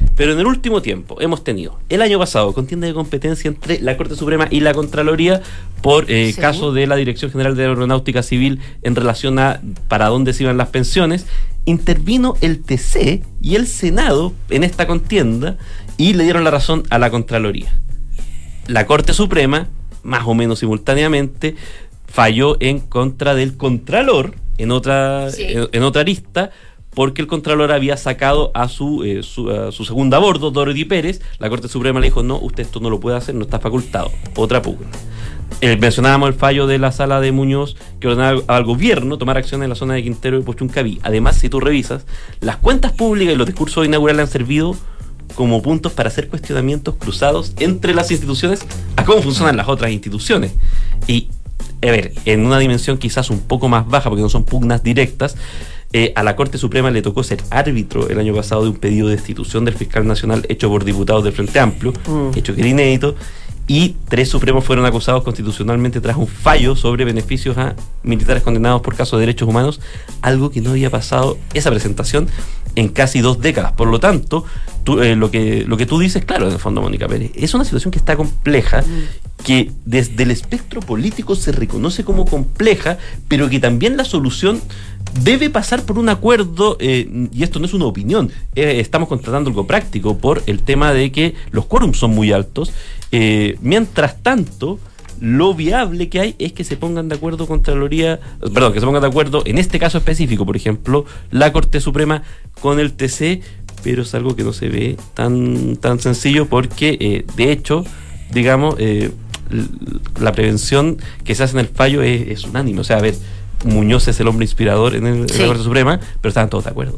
Pero en el último tiempo hemos tenido, el año pasado, contienda de competencia entre la Corte Suprema y la Contraloría por eh, sí. caso de la Dirección General de Aeronáutica Civil en relación a para dónde se iban las pensiones. Intervino el T C y el Senado en esta contienda y le dieron la razón a la Contraloría. La Corte Suprema, más o menos simultáneamente, falló en contra del Contralor en otra, sí. en, en otra arista, porque el Contralor había sacado a su, eh, su, a su segunda a bordo, Dorothy Pérez. La Corte Suprema le dijo, no, usted esto no lo puede hacer, no está facultado. Otra pugna. Eh, mencionábamos el fallo de la Sala de Muñoz que ordenaba al gobierno tomar acciones en la zona de Quintero y Pochuncaví. Además, si tú revisas, las cuentas públicas y los discursos inaugurales han servido como puntos para hacer cuestionamientos cruzados entre las instituciones a cómo funcionan las otras instituciones. Y, a ver, en una dimensión quizás un poco más baja, porque no son pugnas directas, Eh, a la Corte Suprema le tocó ser árbitro el año pasado de un pedido de destitución del fiscal nacional hecho por diputados del Frente Amplio, mm. hecho que era inédito, y tres supremos fueron acusados constitucionalmente tras un fallo sobre beneficios a militares condenados por casos de derechos humanos, algo que no había pasado esa presentación en casi dos décadas. Por lo tanto, tú, eh, lo que lo que tú dices, claro, en el fondo, Mónica Pérez, es una situación que está compleja, mm. que desde el espectro político se reconoce como compleja, pero que también la solución debe pasar por un acuerdo, eh, y esto no es una opinión, eh, estamos contratando algo práctico por el tema de que los quórums son muy altos. Eh, mientras tanto, lo viable que hay es que se pongan de acuerdo Contraloría, perdón, que se pongan de acuerdo en este caso específico, por ejemplo, la Corte Suprema con el T C, pero es algo que no se ve tan, tan sencillo porque, eh, de hecho, digamos, eh, la prevención que se hace en el fallo es, es unánime. O sea, a ver, Muñoz es el hombre inspirador en, el, sí. en la Corte Suprema, pero estaban todos de acuerdo.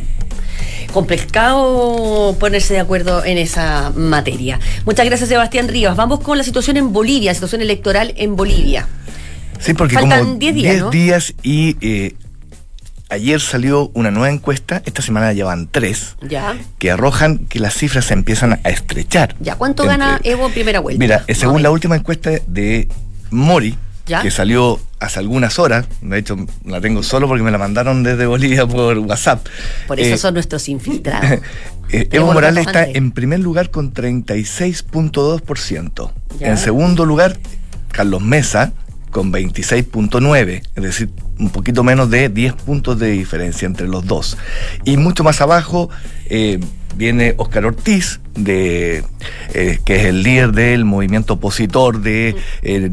Mm. Complicado ponerse de acuerdo en esa materia. Muchas gracias, Sebastián Rivas. Vamos con la situación en Bolivia, situación electoral en Bolivia. Sí, porque faltan como diez días, diez ¿no? días y eh, ayer salió una nueva encuesta, esta semana llevan tres, ya. que arrojan que las cifras se empiezan a estrechar. Ya, ¿cuánto entre, gana Evo en primera vuelta? Mira, eh, según la última encuesta de Mori, ¿ya? que salió hace algunas horas, de hecho la tengo solo porque me la mandaron desde Bolivia por WhatsApp. Por eso eh, son nuestros infiltrados. eh, Evo Morales está en primer lugar con treinta y seis punto dos por ciento. En segundo lugar, Carlos Mesa con veintiséis punto nueve, es decir, un poquito menos de diez puntos de diferencia entre los dos. Y mucho más abajo eh, viene Óscar Ortiz, de eh, que es el líder del movimiento opositor de eh,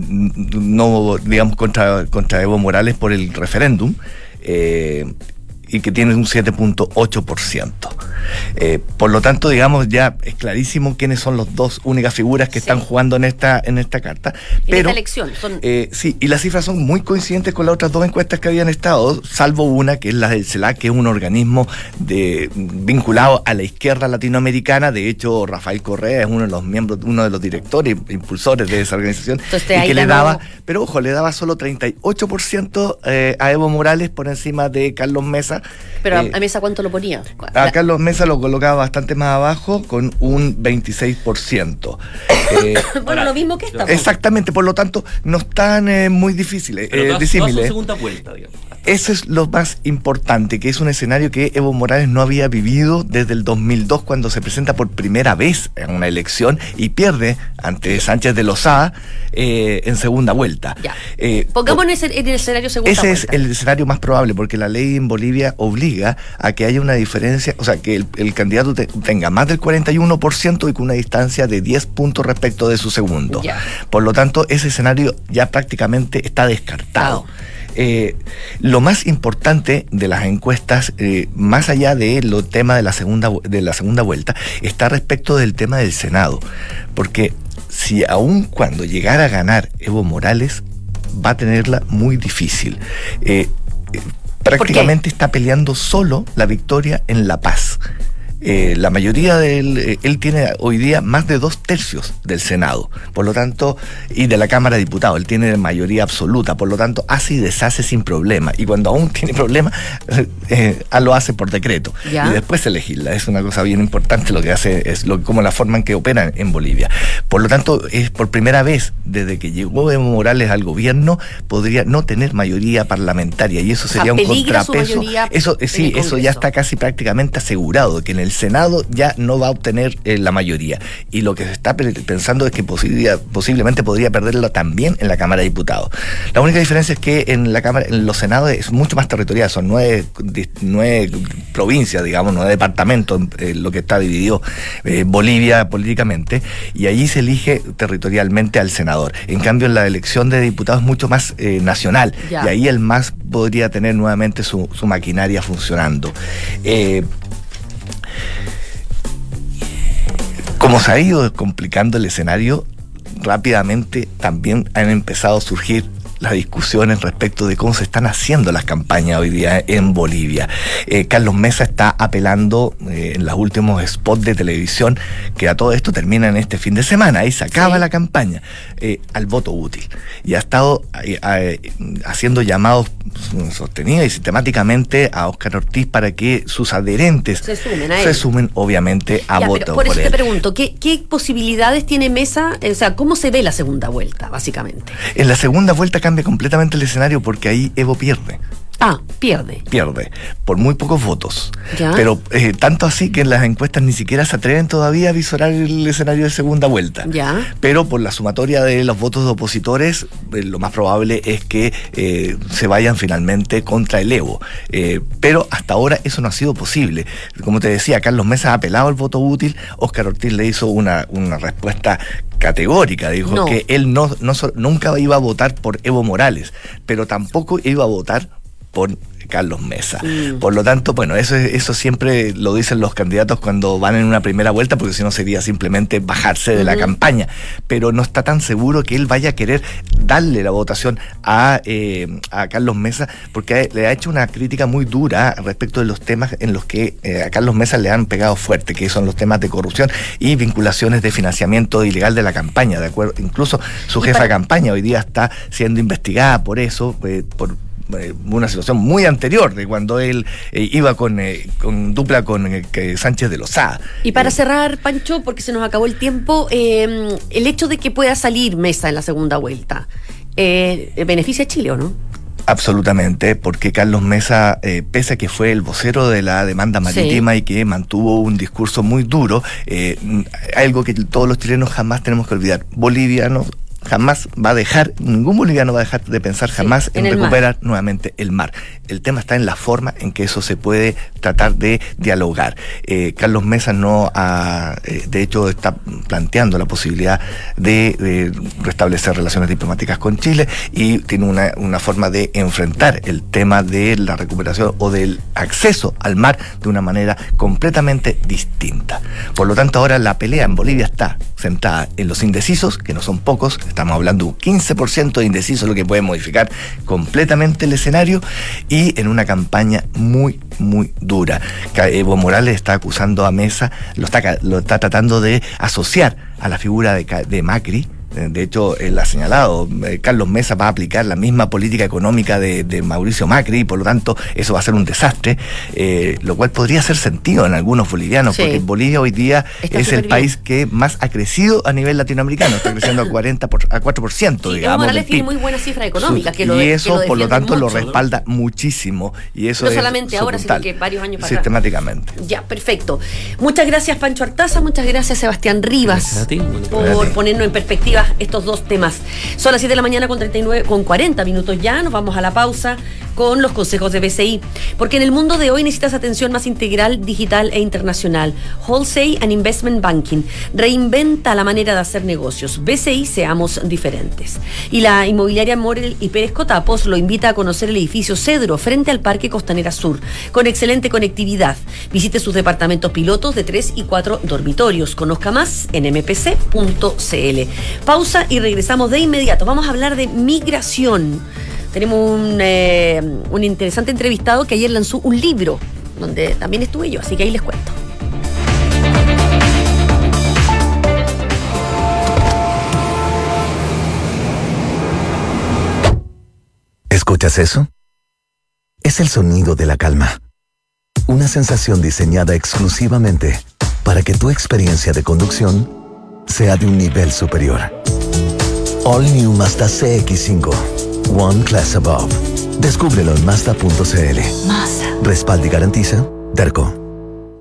no digamos contra, contra Evo Morales por el referéndum, eh, y que tiene un siete punto ocho por ciento. Eh, por lo tanto, digamos, ya es clarísimo quiénes son las dos únicas figuras que sí. están jugando en esta en esta carta. En pero, esta elección. Son... Eh, sí, y las cifras son muy coincidentes con las otras dos encuestas que habían estado, salvo una, que es la del CELAC, que es un organismo de, vinculado a la izquierda latinoamericana. De hecho, Rafael Correa es uno de los miembros, uno de los directores e impulsores de esa organización. Entonces, y ahí que le ganó... daba, pero ojo, le daba solo treinta y ocho por ciento eh, a Evo Morales por encima de Carlos Mesa. Pero eh, a Mesa, ¿cuánto lo ponía? A la... Carlos Mesa lo colocaba bastante más abajo con un veintiséis por ciento. Eh, bueno, ahora, lo mismo que esta. Exactamente, por lo tanto, no están eh, muy difíciles. Pero eh, disímiles. segunda vuelta, digamos. Eso es lo más importante, que es un escenario que Evo Morales no había vivido desde el dos mil dos, cuando se presenta por primera vez en una elección y pierde ante Sánchez de Lozada eh, en segunda vuelta. Ya. Eh, Pongamos por, en, ese, en el escenario segunda ese vuelta. Ese es el escenario más probable, porque la ley en Bolivia obliga a que haya una diferencia, o sea, que el, el candidato te, tenga más del cuarenta y uno por ciento y con una distancia de diez puntos respecto de su segundo. Ya. Por lo tanto, ese escenario ya prácticamente está descartado. Oh. Eh, lo más importante de las encuestas, eh, más allá de los temas de la segunda de la segunda vuelta, está respecto del tema del Senado, porque si aun cuando llegara a ganar Evo Morales, va a tenerla muy difícil. Eh, eh, prácticamente está peleando solo la victoria en La Paz. Eh, la mayoría de él, eh, él tiene hoy día más de dos tercios del Senado, por lo tanto, y de la Cámara de Diputados, él tiene mayoría absoluta, por lo tanto, hace y deshace sin problema, y cuando aún tiene problema, eh, lo hace por decreto, ¿ya? Y después se legisla. Es una cosa bien importante lo que hace, es lo, como la forma en que operan en Bolivia. Por lo tanto, es por primera vez desde que llegó Evo Morales al gobierno, podría no tener mayoría parlamentaria, y eso sería un contrapeso. Eso, sí, eso ya está casi prácticamente asegurado, que en el el Senado ya no va a obtener eh, la mayoría. Y lo que se está pensando es que posible, posiblemente podría perderlo también en la Cámara de Diputados. La única diferencia es que en la Cámara, en los Senados es mucho más territorial, son nueve, nueve provincias, digamos, nueve departamentos, eh, lo que está dividido eh, Bolivia políticamente, y allí se elige territorialmente al senador. En cambio, en la elección de diputados es mucho más eh, nacional, ya. Y ahí el M A S podría tener nuevamente su, su maquinaria funcionando. Eh, como se ha ido complicando el escenario, rápidamente también han empezado a surgir las discusiones respecto de cómo se están haciendo las campañas hoy día en Bolivia. Eh, Carlos Mesa está apelando eh, en los últimos spots de televisión, que a todo esto termina en este fin de semana, ahí se acaba sí. la campaña, eh, al voto útil. Y ha estado eh, eh, haciendo llamados sostenidos y sistemáticamente a Óscar Ortiz para que sus adherentes se sumen, a él. Se sumen obviamente a ya, voto por, por eso él. Te pregunto, ¿qué, ¿qué posibilidades tiene Mesa? O sea, ¿cómo se ve la segunda vuelta, básicamente? En la segunda vuelta cambia completamente el escenario porque ahí Evo pierde. Ah, pierde. Pierde, por muy pocos votos. ¿Ya? Pero eh, tanto así que en las encuestas ni siquiera se atreven todavía a visorar el escenario de segunda vuelta. ¿Ya? Pero por la sumatoria de los votos de opositores, eh, lo más probable es que eh, se vayan finalmente contra el Evo. Eh, pero hasta ahora eso no ha sido posible. Como te decía, Carlos Mesa ha apelado al voto útil, Óscar Ortiz le hizo una, una respuesta categórica, dijo no. que él no, no nunca iba a votar por Evo Morales, pero tampoco iba a votar por Carlos Mesa. Mm. Por lo tanto, bueno, eso eso siempre lo dicen los candidatos cuando van en una primera vuelta, porque si no sería simplemente bajarse de mm-hmm. la campaña. Pero no está tan seguro que él vaya a querer darle la votación a, eh, a Carlos Mesa, porque le ha hecho una crítica muy dura respecto de los temas en los que eh, a Carlos Mesa le han pegado fuerte, que son los temas de corrupción y vinculaciones de financiamiento ilegal de la campaña, de acuerdo. Incluso su jefa para... de campaña hoy día está siendo investigada por eso, eh, por una situación muy anterior de cuando él eh, iba con, eh, con dupla con eh, Sánchez de Lozada. Y para eh, cerrar, Pancho, porque se nos acabó el tiempo, eh, el hecho de que pueda salir Mesa en la segunda vuelta, eh, ¿beneficia a Chile o no? Absolutamente, porque Carlos Mesa, eh, pese a que fue el vocero de la demanda marítima sí. y que mantuvo un discurso muy duro, eh, algo que todos los chilenos jamás tenemos que olvidar, bolivianos jamás va a dejar, ningún boliviano va a dejar de pensar jamás sí, en, en recuperar mar. nuevamente el mar. El tema está en la forma en que eso se puede tratar de dialogar. Eh, Carlos Mesa no ha, eh, de hecho está planteando la posibilidad de, de restablecer relaciones diplomáticas con Chile y tiene una, una forma de enfrentar el tema de la recuperación o del acceso al mar de una manera completamente distinta. Por lo tanto, ahora la pelea en Bolivia está sentada en los indecisos, que no son pocos. Estamos hablando de un quince por ciento de indecisos, lo que puede modificar completamente el escenario, y en una campaña muy, muy dura. Evo Morales está acusando a Mesa, lo está, lo está tratando de asociar a la figura de, de Macri. De hecho, él ha señalado, eh, Carlos Mesa va a aplicar la misma política económica de, de Mauricio Macri, y por lo tanto eso va a ser un desastre, eh, lo cual podría hacer sentido en algunos bolivianos, sí. porque Bolivia hoy día está es el bien. país que más ha crecido a nivel latinoamericano, está creciendo a cuarenta por, a cuatro por ciento, sí, digamos. Evo Morales tiene muy buena cifra económica, que y lo, eso, que lo por lo tanto, mucho, lo respalda ¿no? muchísimo. Y eso no es solamente ahora, sino que varios años para sistemáticamente. Atrás. Ya, perfecto. Muchas gracias, Pancho Artaza, muchas gracias, Sebastián Rivas, ti, por ponernos en perspectiva estos dos temas. Son las siete de la mañana con treinta y nueve, con cuarenta minutos ya. Nos vamos a la pausa con los consejos de B C I. Porque en el mundo de hoy necesitas atención más integral, digital e internacional. Wholesale and Investment Banking. Reinventa la manera de hacer negocios. B C I, seamos diferentes. Y la inmobiliaria Morel y Pérez Cotapos lo invita a conocer el edificio Cedro frente al Parque Costanera Sur, con excelente conectividad. Visite sus departamentos pilotos de tres y cuatro dormitorios. Conozca más en m p c punto c l. Pausa y regresamos de inmediato. Vamos a hablar de migración. Tenemos un, eh, un interesante entrevistado que ayer lanzó un libro donde también estuve yo, así que ahí les cuento. ¿Escuchas eso? Es el sonido de la calma. Una sensación diseñada exclusivamente para que tu experiencia de conducción sea de un nivel superior. All New Mazda C X cinco. One Class Above. Descúbrelo en Mazda punto c l. Mazda. Respalda y garantiza Derco.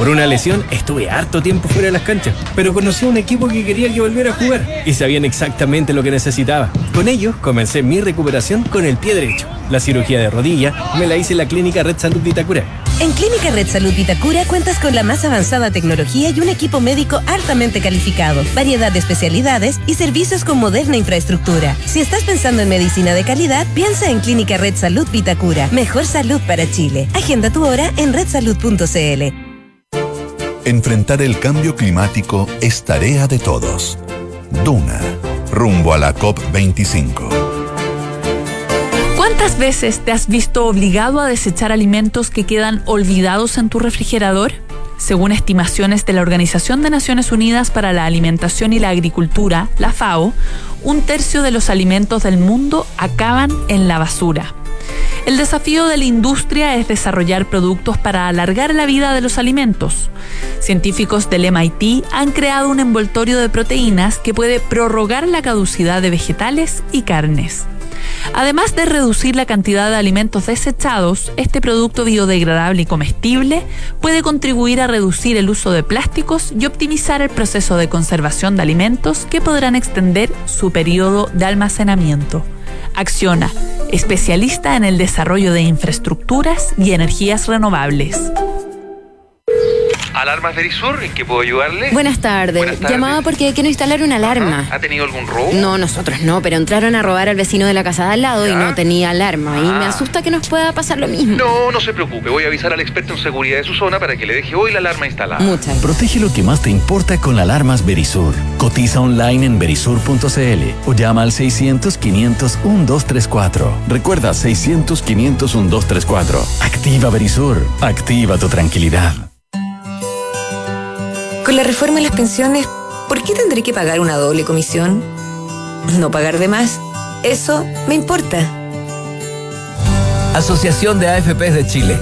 Por una lesión estuve harto tiempo fuera de las canchas, pero conocí a un equipo que quería que volviera a jugar y sabían exactamente lo que necesitaba. Con ellos comencé mi recuperación con el pie derecho. La cirugía de rodilla me la hice en la clínica Red Salud Vitacura. En Clínica Red Salud Vitacura cuentas con la más avanzada tecnología y un equipo médico altamente calificado, variedad de especialidades y servicios con moderna infraestructura. Si estás pensando en medicina de calidad, piensa en Clínica Red Salud Vitacura. Mejor salud para Chile. Agenda tu hora en red salud punto c l. Enfrentar el cambio climático es tarea de todos. Duna, rumbo a la COP veinticinco. ¿Cuántas veces te has visto obligado a desechar alimentos que quedan olvidados en tu refrigerador? Según estimaciones de la Organización de Naciones Unidas para la Alimentación y la Agricultura, la FAO, un tercio de los alimentos del mundo acaban en la basura. El desafío de la industria es desarrollar productos para alargar la vida de los alimentos. Científicos del M I T han creado un envoltorio de proteínas que puede prorrogar la caducidad de vegetales y carnes. Además de reducir la cantidad de alimentos desechados, este producto biodegradable y comestible puede contribuir a reducir el uso de plásticos y optimizar el proceso de conservación de alimentos que podrán extender su periodo de almacenamiento. Acciona, especialista en el desarrollo de infraestructuras y energías renovables. ¿Alarmas Verisur? ¿En qué puedo ayudarle? Buenas tardes. Buenas tardes. Llamaba porque quiero instalar una alarma. ¿Ha tenido algún robo? No, nosotros no, pero entraron a robar al vecino de la casa de al lado ¿Ya? y no tenía alarma. Ah. Y me asusta que nos pueda pasar lo mismo. No, no se preocupe. Voy a avisar al experto en seguridad de su zona para que le deje hoy la alarma instalada. Muchas gracias. Protege lo que más te importa con alarmas Verisur. Cotiza online en verisur punto c l o llama al seiscientos, quinientos, doce treinta y cuatro. Recuerda seiscientos, quinientos, doce treinta y cuatro. Activa Verisur. Activa tu tranquilidad. Con la reforma de las pensiones, ¿por qué tendré que pagar una doble comisión? No pagar de más. Eso me importa. Asociación de A F Pes de Chile.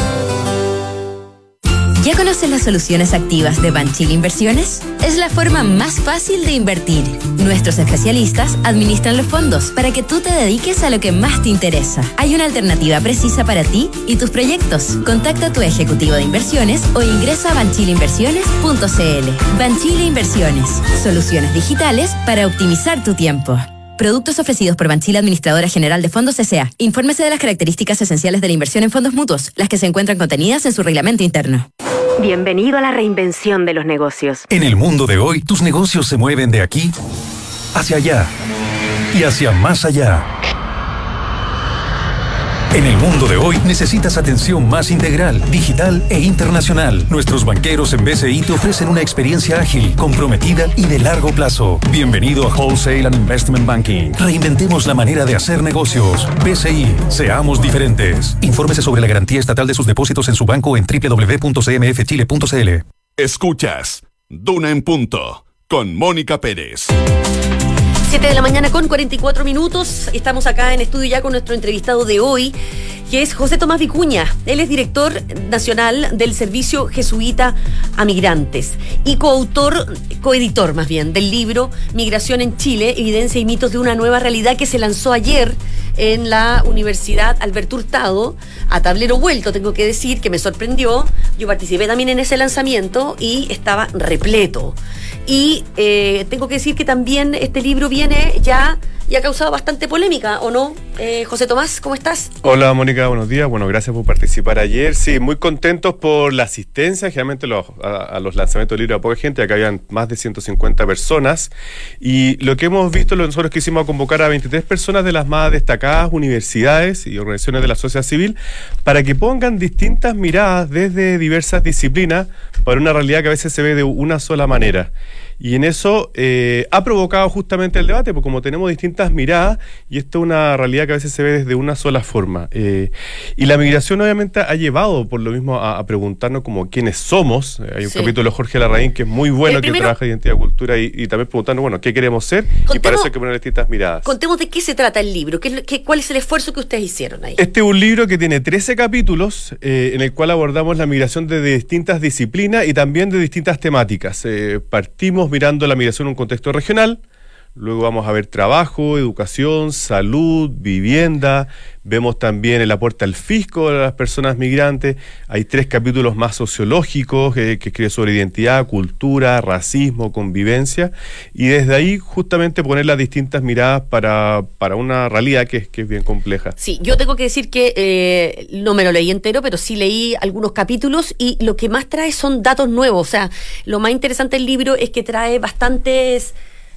¿Ya conoces las soluciones activas de Banchile Inversiones? Es la forma más fácil de invertir. Nuestros especialistas administran los fondos para que tú te dediques a lo que más te interesa. Hay una alternativa precisa para ti y tus proyectos. Contacta a tu ejecutivo de inversiones o ingresa a banchile inversiones punto c l. Banchile Inversiones. Soluciones digitales para optimizar tu tiempo. Productos ofrecidos por Banchile, Administradora General de Fondos S A Infórmese de las características esenciales de la inversión en fondos mutuos, las que se encuentran contenidas en su reglamento interno. Bienvenido a la reinvención de los negocios. En el mundo de hoy, tus negocios se mueven de aquí hacia allá y hacia más allá. En el mundo de hoy necesitas atención más integral, digital e internacional. Nuestros banqueros en B C I te ofrecen una experiencia ágil, comprometida y de largo plazo. Bienvenido a Wholesale and Investment Banking. Reinventemos la manera de hacer negocios. B C I, seamos diferentes. Infórmese sobre la garantía estatal de sus depósitos en su banco en doble u doble u doble u punto c m f chile punto c l. Escuchas Duna en Punto con Mónica Pérez. siete de la mañana con cuarenta y cuatro minutos. Estamos acá en estudio ya con nuestro entrevistado de hoy, que es José Tomás Vicuña. Él es director nacional del Servicio Jesuita a Migrantes y coautor, coeditor más bien, del libro Migración en Chile, Evidencia y Mitos de una Nueva Realidad, que se lanzó ayer en la Universidad Alberto Hurtado, a tablero vuelto, tengo que decir, que me sorprendió. Yo participé también en ese lanzamiento y estaba repleto. Y eh, tengo que decir que también este libro viene ya y ha causado bastante polémica, ¿o no? Eh, José Tomás, ¿cómo estás? Hola, Mónica, buenos días. Bueno, gracias por participar ayer. Sí, muy contentos por la asistencia. Generalmente los, a, a los lanzamientos de libros a poca gente, acá habían más de ciento cincuenta personas. Y lo que hemos visto, nosotros quisimos convocar a veintitrés personas de las más destacadas universidades y organizaciones de la sociedad civil para que pongan distintas miradas desde diversas disciplinas para una realidad que a veces se ve de una sola manera. Y en eso eh, ha provocado justamente el debate, porque como tenemos distintas miradas, y esto es una realidad que a veces se ve desde una sola forma. Eh, y la migración obviamente ha llevado por lo mismo a, a preguntarnos como quiénes somos. Eh, hay un sí. capítulo de Jorge Larraín que es muy bueno, eh, primero, que trabaja identidad y cultura, y, y también preguntarnos, bueno, ¿qué queremos ser? Contemos, y para eso hay que poner distintas miradas. Contemos de qué se trata el libro, qué, qué, cuál es el esfuerzo que ustedes hicieron ahí. Este es un libro que tiene trece capítulos, eh, en el cual abordamos la migración desde distintas disciplinas y también de distintas temáticas. Eh, partimos mirando la migración en un contexto regional, luego vamos a ver trabajo, educación, salud, vivienda, vemos también el aporte al fisco de las personas migrantes, hay tres capítulos más sociológicos eh, que escribe sobre identidad, cultura, racismo, convivencia, y desde ahí justamente poner las distintas miradas para, para una realidad que, que es bien compleja. Sí, yo tengo que decir que eh, no me lo leí entero, pero sí leí algunos capítulos y lo que más trae son datos nuevos, o sea, lo más interesante del libro es que trae bastantes...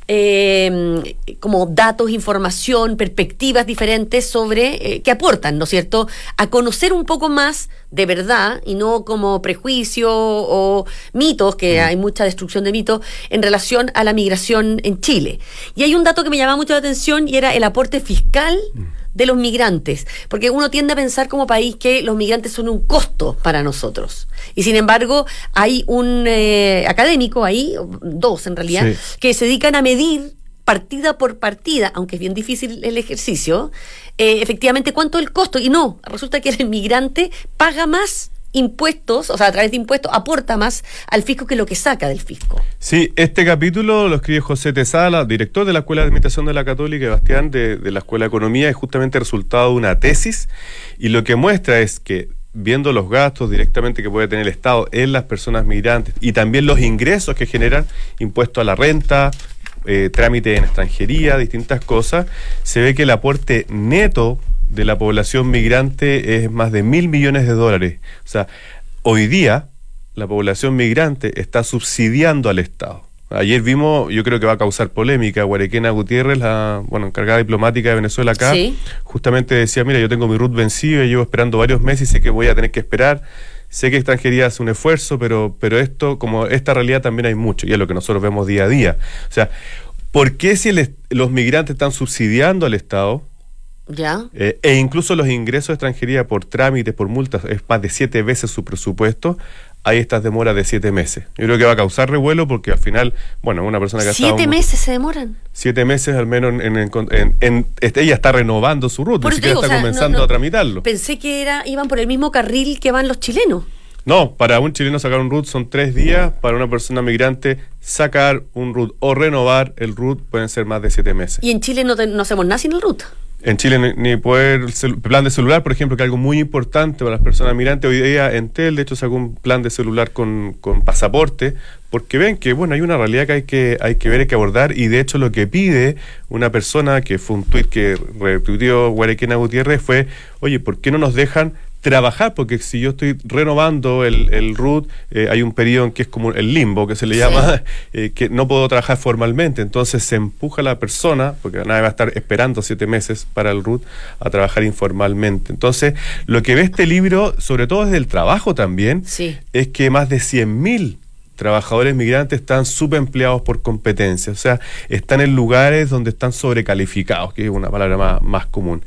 Eh, como datos, información, perspectivas diferentes sobre, eh, que aportan, ¿no es cierto?, a conocer un poco más de verdad y no como prejuicio o mitos, que mm. hay mucha destrucción de mitos en relación a la migración en Chile. Y hay un dato que me llamaba mucho la atención y era el aporte fiscal mm. de los migrantes, porque uno tiende a pensar como país que los migrantes son un costo para nosotros. Y sin embargo, hay un eh, académico ahí, dos en realidad, sí. que se dedican a medir partida por partida, aunque es bien difícil el ejercicio, eh, efectivamente cuánto es el costo. Y no, resulta que el migrante paga más impuestos, o sea, a través de impuestos, aporta más al fisco que lo que saca del fisco. Sí, este capítulo lo escribe José Tesala, director de la Escuela de Administración de la Católica, y Bastián de, de la Escuela de Economía, es justamente resultado de una tesis, y lo que muestra es que viendo los gastos directamente que puede tener el Estado en las personas migrantes y también los ingresos que generan, impuestos a la renta, eh, trámite en extranjería, distintas cosas, se ve que el aporte neto de la población migrante es más de mil millones de dólares. O sea, hoy día la población migrante está subsidiando al Estado. Ayer vimos, yo creo que va a causar polémica, Guarequena Gutiérrez, la bueno encargada diplomática de Venezuela acá, sí. justamente decía, mira, yo tengo mi R U T vencido y llevo esperando varios meses y sé que voy a tener que esperar. Sé que extranjería hace un esfuerzo, pero, pero esto, como esta realidad también hay mucho, y es lo que nosotros vemos día a día. O sea, ¿por qué si el, los migrantes están subsidiando al Estado? Ya. Eh, e incluso los ingresos de extranjería por trámites, por multas, es más de siete veces su presupuesto, hay estas demoras de siete meses. Yo creo que va a causar revuelo porque al final, bueno, una persona que ha estado... ¿Siete meses se demoran? Siete meses al menos en... en, en, en este, ella está renovando su ruta, ni siquiera está o sea, comenzando no, no, a tramitarlo. Pensé que era iban por el mismo carril que van los chilenos. No, para un chileno sacar un R U T son tres días, para una persona migrante sacar un R U T o renovar el R U T pueden ser más de siete meses. ¿Y en Chile no, te, no hacemos nada sin el R U T? En Chile ni, ni poder, cel, plan de celular, por ejemplo, que es algo muy importante para las personas migrantes. Hoy día Entel, de hecho, sacó un plan de celular con, con pasaporte, porque ven que, bueno, hay una realidad que hay que hay que ver, hay que abordar, y de hecho lo que pide una persona, que fue un tuit que retuiteó Guarequena Gutiérrez, fue, oye, ¿por qué no nos dejan trabajar? Porque si yo estoy renovando el, el R U T, eh, hay un periodo en que es como el limbo, que se le llama, sí. eh, que no puedo trabajar formalmente, entonces se empuja a la persona, porque nadie va a estar esperando siete meses para el R U T, a trabajar informalmente. Entonces, lo que ve este libro, sobre todo desde el trabajo también, sí. es que más de cien mil trabajadores migrantes están subempleados por competencia, o sea, están en lugares donde están sobrecalificados, que es una palabra más, más común.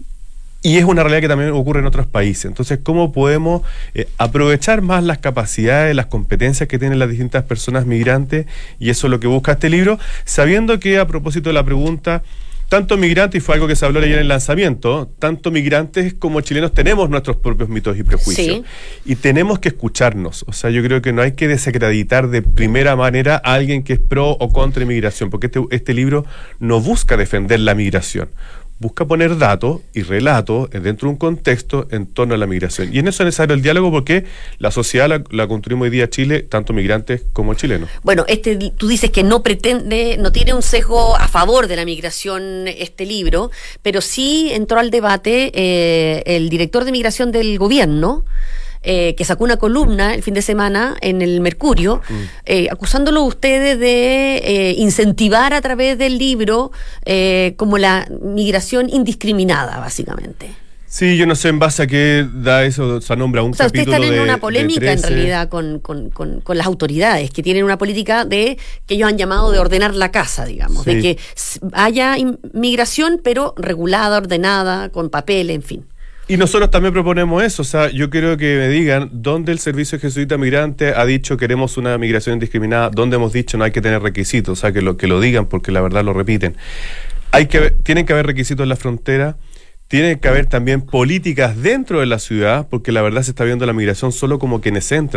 Y es una realidad que también ocurre en otros países. Entonces, ¿cómo podemos eh, aprovechar más las capacidades, las competencias que tienen las distintas personas migrantes? Y eso es lo que busca este libro, sabiendo que, a propósito de la pregunta, tanto migrantes, y fue algo que se habló ayer en el lanzamiento, tanto migrantes como chilenos tenemos nuestros propios mitos y prejuicios. Sí. Y tenemos que escucharnos. O sea, yo creo que no hay que desacreditar de primera manera a alguien que es pro o contra inmigración, porque este, este libro no busca defender la migración. Busca poner datos y relatos dentro de un contexto en torno a la migración. Y en eso es necesario el diálogo, porque la sociedad la, la construimos hoy día Chile, tanto migrantes como chilenos. Bueno, este tú dices que no pretende, no tiene un sesgo a favor de la migración este libro, pero sí entró al debate eh, el director de migración del gobierno, Eh, que sacó una columna el fin de semana en el Mercurio, mm. eh, acusándolo ustedes de eh, incentivar a través del libro eh, como la migración indiscriminada, básicamente. Sí, yo no sé en base a qué da eso, o sea, nombra un o sea, capítulo de... ustedes están en de, una polémica en realidad con, con, con, con las autoridades, que tienen una política de que ellos han llamado de ordenar la casa, digamos, sí. de que haya migración, pero regulada, ordenada, con papel, en fin. Y nosotros también proponemos eso, o sea, yo quiero que me digan dónde el Servicio Jesuita Migrante ha dicho queremos una migración indiscriminada, dónde hemos dicho no hay que tener requisitos, o sea, que lo, que lo digan porque la verdad lo repiten. Hay que, tienen que haber requisitos en la frontera, tienen que haber también políticas dentro de la ciudad, porque la verdad se está viendo la migración solo como quienes entran.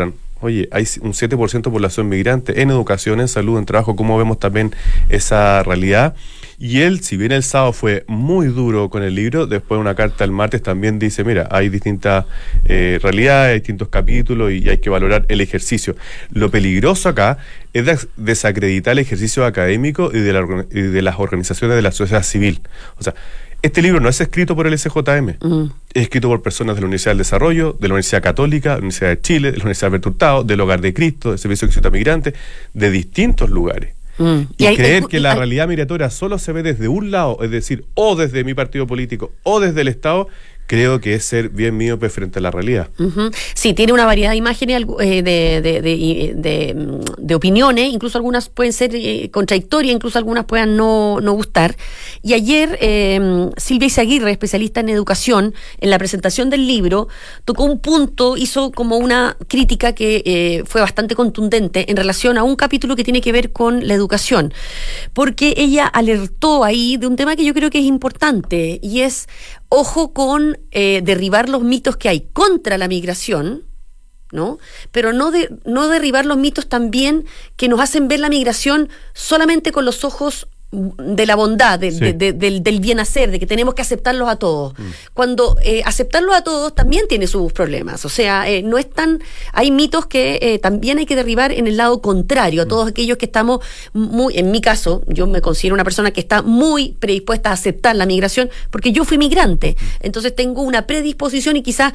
Oye, hay un siete por ciento de población migrante en educación, en salud, en trabajo, cómo vemos también esa realidad. Y él, si bien el sábado fue muy duro con el libro, después de una carta el martes también dice, mira, hay distintas eh, realidades, hay distintos capítulos y hay que valorar el ejercicio. Lo peligroso acá es des- desacreditar el ejercicio académico y de, la, y de las organizaciones de la sociedad civil. O sea, este libro no es escrito por el S J M, mm. es escrito por personas de la Universidad del Desarrollo, de la Universidad Católica, de la Universidad de Chile, de la Universidad Alberto Hurtado, del Hogar de Cristo, del Servicio de Acción a Migrantes, de distintos lugares. Mm. Y, y hay, creer hay, que la hay, realidad migratoria solo se ve desde un lado, es decir, o desde mi partido político o desde el Estado, creo que es ser bien míope frente a la realidad. Uh-huh. Sí, tiene una variedad de imágenes, eh, de, de, de, de, de opiniones, incluso algunas pueden ser eh, contradictorias, incluso algunas puedan no, no gustar. Y ayer eh, Silvia Izaguirre, especialista en educación, en la presentación del libro, tocó un punto, hizo como una crítica que eh, fue bastante contundente en relación a un capítulo que tiene que ver con la educación, porque ella alertó ahí de un tema que yo creo que es importante, y es ojo con eh, derribar los mitos que hay contra la migración, ¿no? Pero no, de, no derribar los mitos también que nos hacen ver la migración solamente con los ojos de la bondad, de, sí. de, de, del, del bien hacer, de que tenemos que aceptarlos a todos. Mm. Cuando eh, aceptarlos a todos también tiene sus problemas. O sea, eh, no es tan... Hay mitos que eh, también hay que derribar en el lado contrario, a todos mm. aquellos que estamos muy... En mi caso, yo me considero una persona que está muy predispuesta a aceptar la migración, porque yo fui migrante. Entonces tengo una predisposición y quizás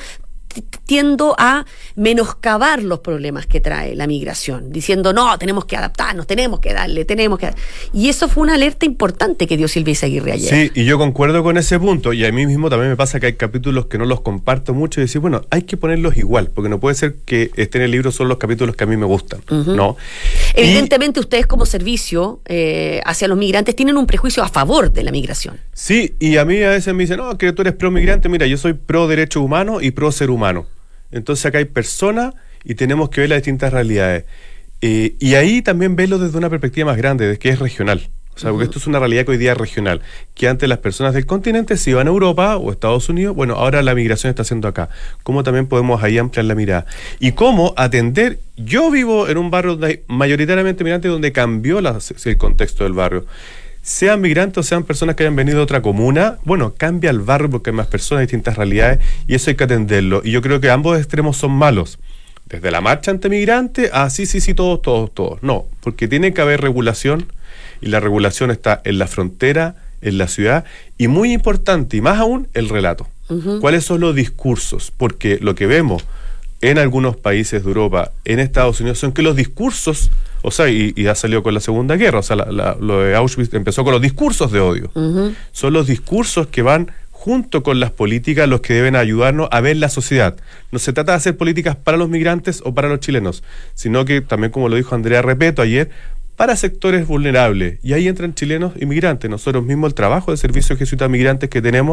tiendo a menoscabar los problemas que trae la migración, diciendo, no, tenemos que adaptarnos, tenemos que darle, tenemos que... Y eso fue una alerta importante que dio Silvia Izaguirre ayer. Sí, y yo concuerdo con ese punto, y a mí mismo también me pasa que hay capítulos que no los comparto mucho y decir, bueno, hay que ponerlos igual, porque no puede ser que estén en el libro solo los capítulos que a mí me gustan, uh-huh. ¿no? Evidentemente y, ustedes como servicio eh, hacia los migrantes tienen un prejuicio a favor de la migración. Sí, y a mí a veces me dicen, no, que tú eres pro migrante, mira, yo soy pro derechos humanos y pro ser humano. humano. Entonces acá hay personas y tenemos que ver las distintas realidades. Eh, y ahí también verlo desde una perspectiva más grande, de que es regional. O sea, uh-huh. porque esto es una realidad que hoy día es regional. Que antes las personas del continente se iban a Europa o Estados Unidos, bueno, ahora la migración está haciendo acá. ¿Cómo también podemos ahí ampliar la mirada? Y cómo atender... Yo vivo en un barrio mayoritariamente migrante donde cambió la, el contexto del barrio. Sean migrantes o sean personas que hayan venido de otra comuna, bueno, cambia el barrio porque hay más personas, distintas realidades, y eso hay que atenderlo. Y yo creo que ambos extremos son malos. Desde la marcha antimigrante a sí, sí, sí, todos, todos, todos. No, porque tiene que haber regulación, y la regulación está en la frontera, en la ciudad, y muy importante, y más aún, el relato. Uh-huh. ¿Cuáles son los discursos? Porque lo que vemos en algunos países de Europa, en Estados Unidos, son que los discursos... O sea, y, y ha salido con la Segunda Guerra, o sea, la, la, lo de Auschwitz empezó con los discursos de odio. Uh-huh. Son los discursos que van junto con las políticas los que deben ayudarnos a ver la sociedad. No se trata de hacer políticas para los migrantes o para los chilenos, sino que también, como lo dijo Andrea Repeto ayer, para sectores vulnerables. Y ahí entran chilenos y migrantes. Nosotros mismos, el trabajo de servicio de jesuitas migrantes que tenemos,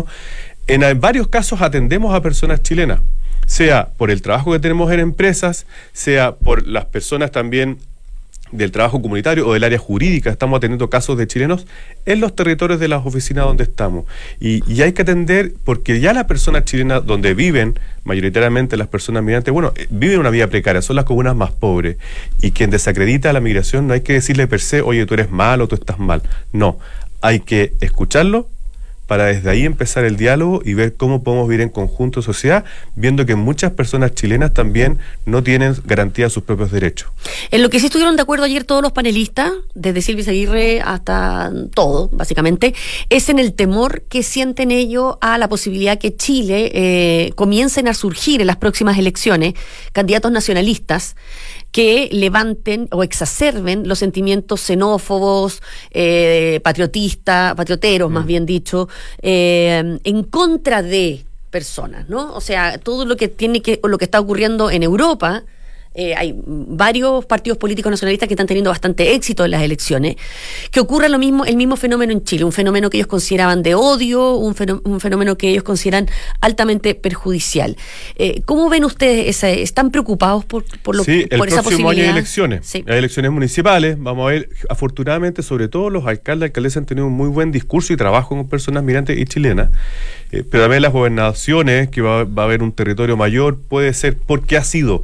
en varios casos atendemos a personas chilenas, sea por el trabajo que tenemos en empresas, sea por las personas también del trabajo comunitario o del área jurídica. Estamos atendiendo casos de chilenos en los territorios de las oficinas donde estamos. Y, y hay que atender, porque ya las personas chilenas donde viven, mayoritariamente las personas migrantes, bueno, viven una vida precaria, son las comunas más pobres. Y quien desacredita la migración no hay que decirle per se, oye, tú eres malo, tú estás mal. No, hay que escucharlo, para desde ahí empezar el diálogo y ver cómo podemos vivir en conjunto sociedad, viendo que muchas personas chilenas también no tienen garantía de sus propios derechos. En lo que sí estuvieron de acuerdo ayer todos los panelistas, desde Silvia Izaguirre hasta todo, básicamente, es en el temor que sienten ellos a la posibilidad que Chile eh, comiencen a surgir en las próximas elecciones candidatos nacionalistas que levanten o exacerben los sentimientos xenófobos, eh, patriotistas, patrioteros, mm. más bien dicho, eh, en contra de personas, ¿no? O sea, todo lo que tiene que, lo que está ocurriendo en Europa. Eh, hay varios partidos políticos nacionalistas que están teniendo bastante éxito en las elecciones, que ocurra lo mismo, el mismo fenómeno en Chile, un fenómeno que ellos consideraban de odio, un fenómeno, un fenómeno que ellos consideran altamente perjudicial. Eh, ¿Cómo ven ustedes? Esa, ¿Están preocupados por, por, lo, sí, por esa posibilidad? Sí, el próximo año hay elecciones, sí. Hay elecciones municipales, vamos a ver, afortunadamente, sobre todo los alcaldes, alcaldesas han tenido un muy buen discurso y trabajo con personas migrantes y chilenas, eh, pero también las gobernaciones, que va, va a haber un territorio mayor, puede ser porque ha sido.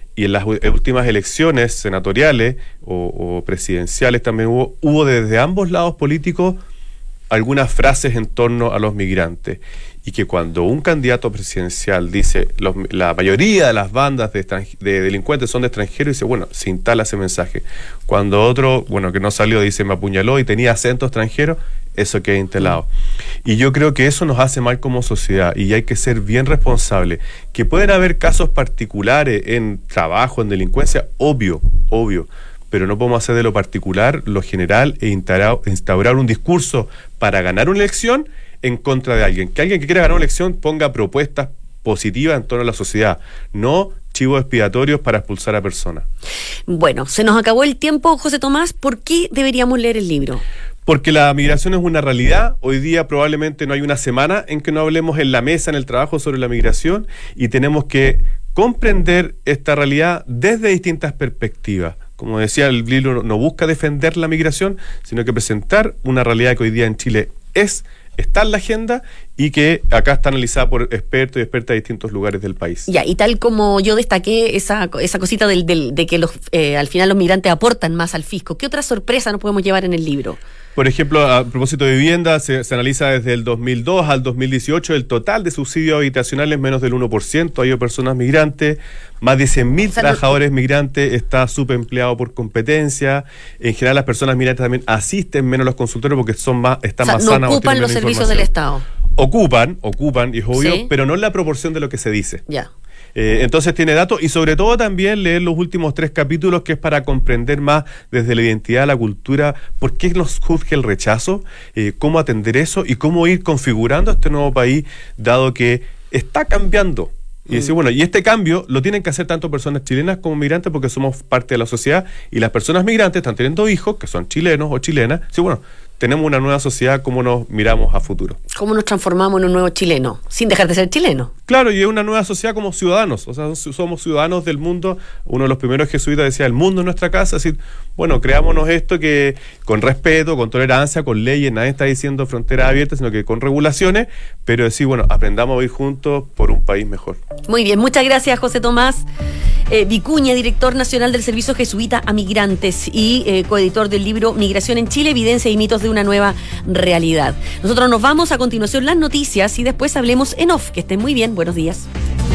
Y en las últimas elecciones senatoriales o, o presidenciales también hubo, hubo desde ambos lados políticos algunas frases en torno a los migrantes. Y que cuando un candidato presidencial dice los, la mayoría de las bandas de, de delincuentes son de extranjeros, dice, bueno, se instala ese mensaje. Cuando otro, bueno, que no salió, dice, me apuñaló y tenía acento extranjero, eso queda instalado. Y yo creo que eso nos hace mal como sociedad y hay que ser bien responsable. Que pueden haber casos particulares en trabajo, en delincuencia, obvio, obvio. Pero no podemos hacer de lo particular lo general e instaurar un discurso para ganar una elección en contra de alguien. Que alguien que quiera ganar una elección ponga propuestas positivas en torno a la sociedad, no chivos expiatorios para expulsar a personas. Bueno, se nos acabó el tiempo, José Tomás. ¿Por qué deberíamos leer el libro? Porque la migración es una realidad. Hoy día probablemente no hay una semana en que no hablemos en la mesa, en el trabajo sobre la migración, y tenemos que comprender esta realidad desde distintas perspectivas. Como decía, el libro no busca defender la migración, sino que presentar una realidad que hoy día en Chile es, está en la agenda y que acá está analizada por expertos y expertas de distintos lugares del país. Ya, y tal como yo destaqué esa, esa cosita del, del, de que los, eh, al final los migrantes aportan más al fisco, ¿qué otra sorpresa nos podemos llevar en el libro? Por ejemplo, a propósito de vivienda, se, se analiza desde el dos mil dos al dos mil dieciocho el total de subsidios habitacionales menos del uno por ciento. Hay personas migrantes, más de cien mil o sea, trabajadores no... migrantes, está subempleado por competencia. En general, las personas migrantes también asisten menos a los consultorios porque son más, están o sea, más no sanas. No ocupan los servicios del Estado. Ocupan, ocupan, y es obvio, ¿sí? Pero no en la proporción de lo que se dice. Ya. Eh, entonces tiene datos y sobre todo también leer los últimos tres capítulos, que es para comprender más desde la identidad, la cultura, por qué nos surge el rechazo, eh, cómo atender eso y cómo ir configurando este nuevo país, dado que está cambiando. Y decir, bueno, y este cambio lo tienen que hacer tanto personas chilenas como migrantes porque somos parte de la sociedad y las personas migrantes están teniendo hijos que son chilenos o chilenas. Sí, bueno, tenemos una nueva sociedad, ¿cómo nos miramos a futuro? ¿Cómo nos transformamos en un nuevo chileno, sin dejar de ser chileno? Claro, y es una nueva sociedad como ciudadanos, o sea, somos ciudadanos del mundo. Uno de los primeros jesuitas decía, el mundo es nuestra casa, así, bueno, creámonos esto que con respeto, con tolerancia, con leyes, nadie está diciendo fronteras abiertas, sino que con regulaciones, pero decir, bueno, aprendamos a vivir juntos por un país mejor. Muy bien, muchas gracias, José Tomás eh, Vicuña, director nacional del Servicio Jesuita a Migrantes y eh, coeditor del libro Migración en Chile, evidencia y mitos de una nueva realidad. Nosotros nos vamos a continuación las noticias y después hablemos en off. Que estén muy bien, buenos días.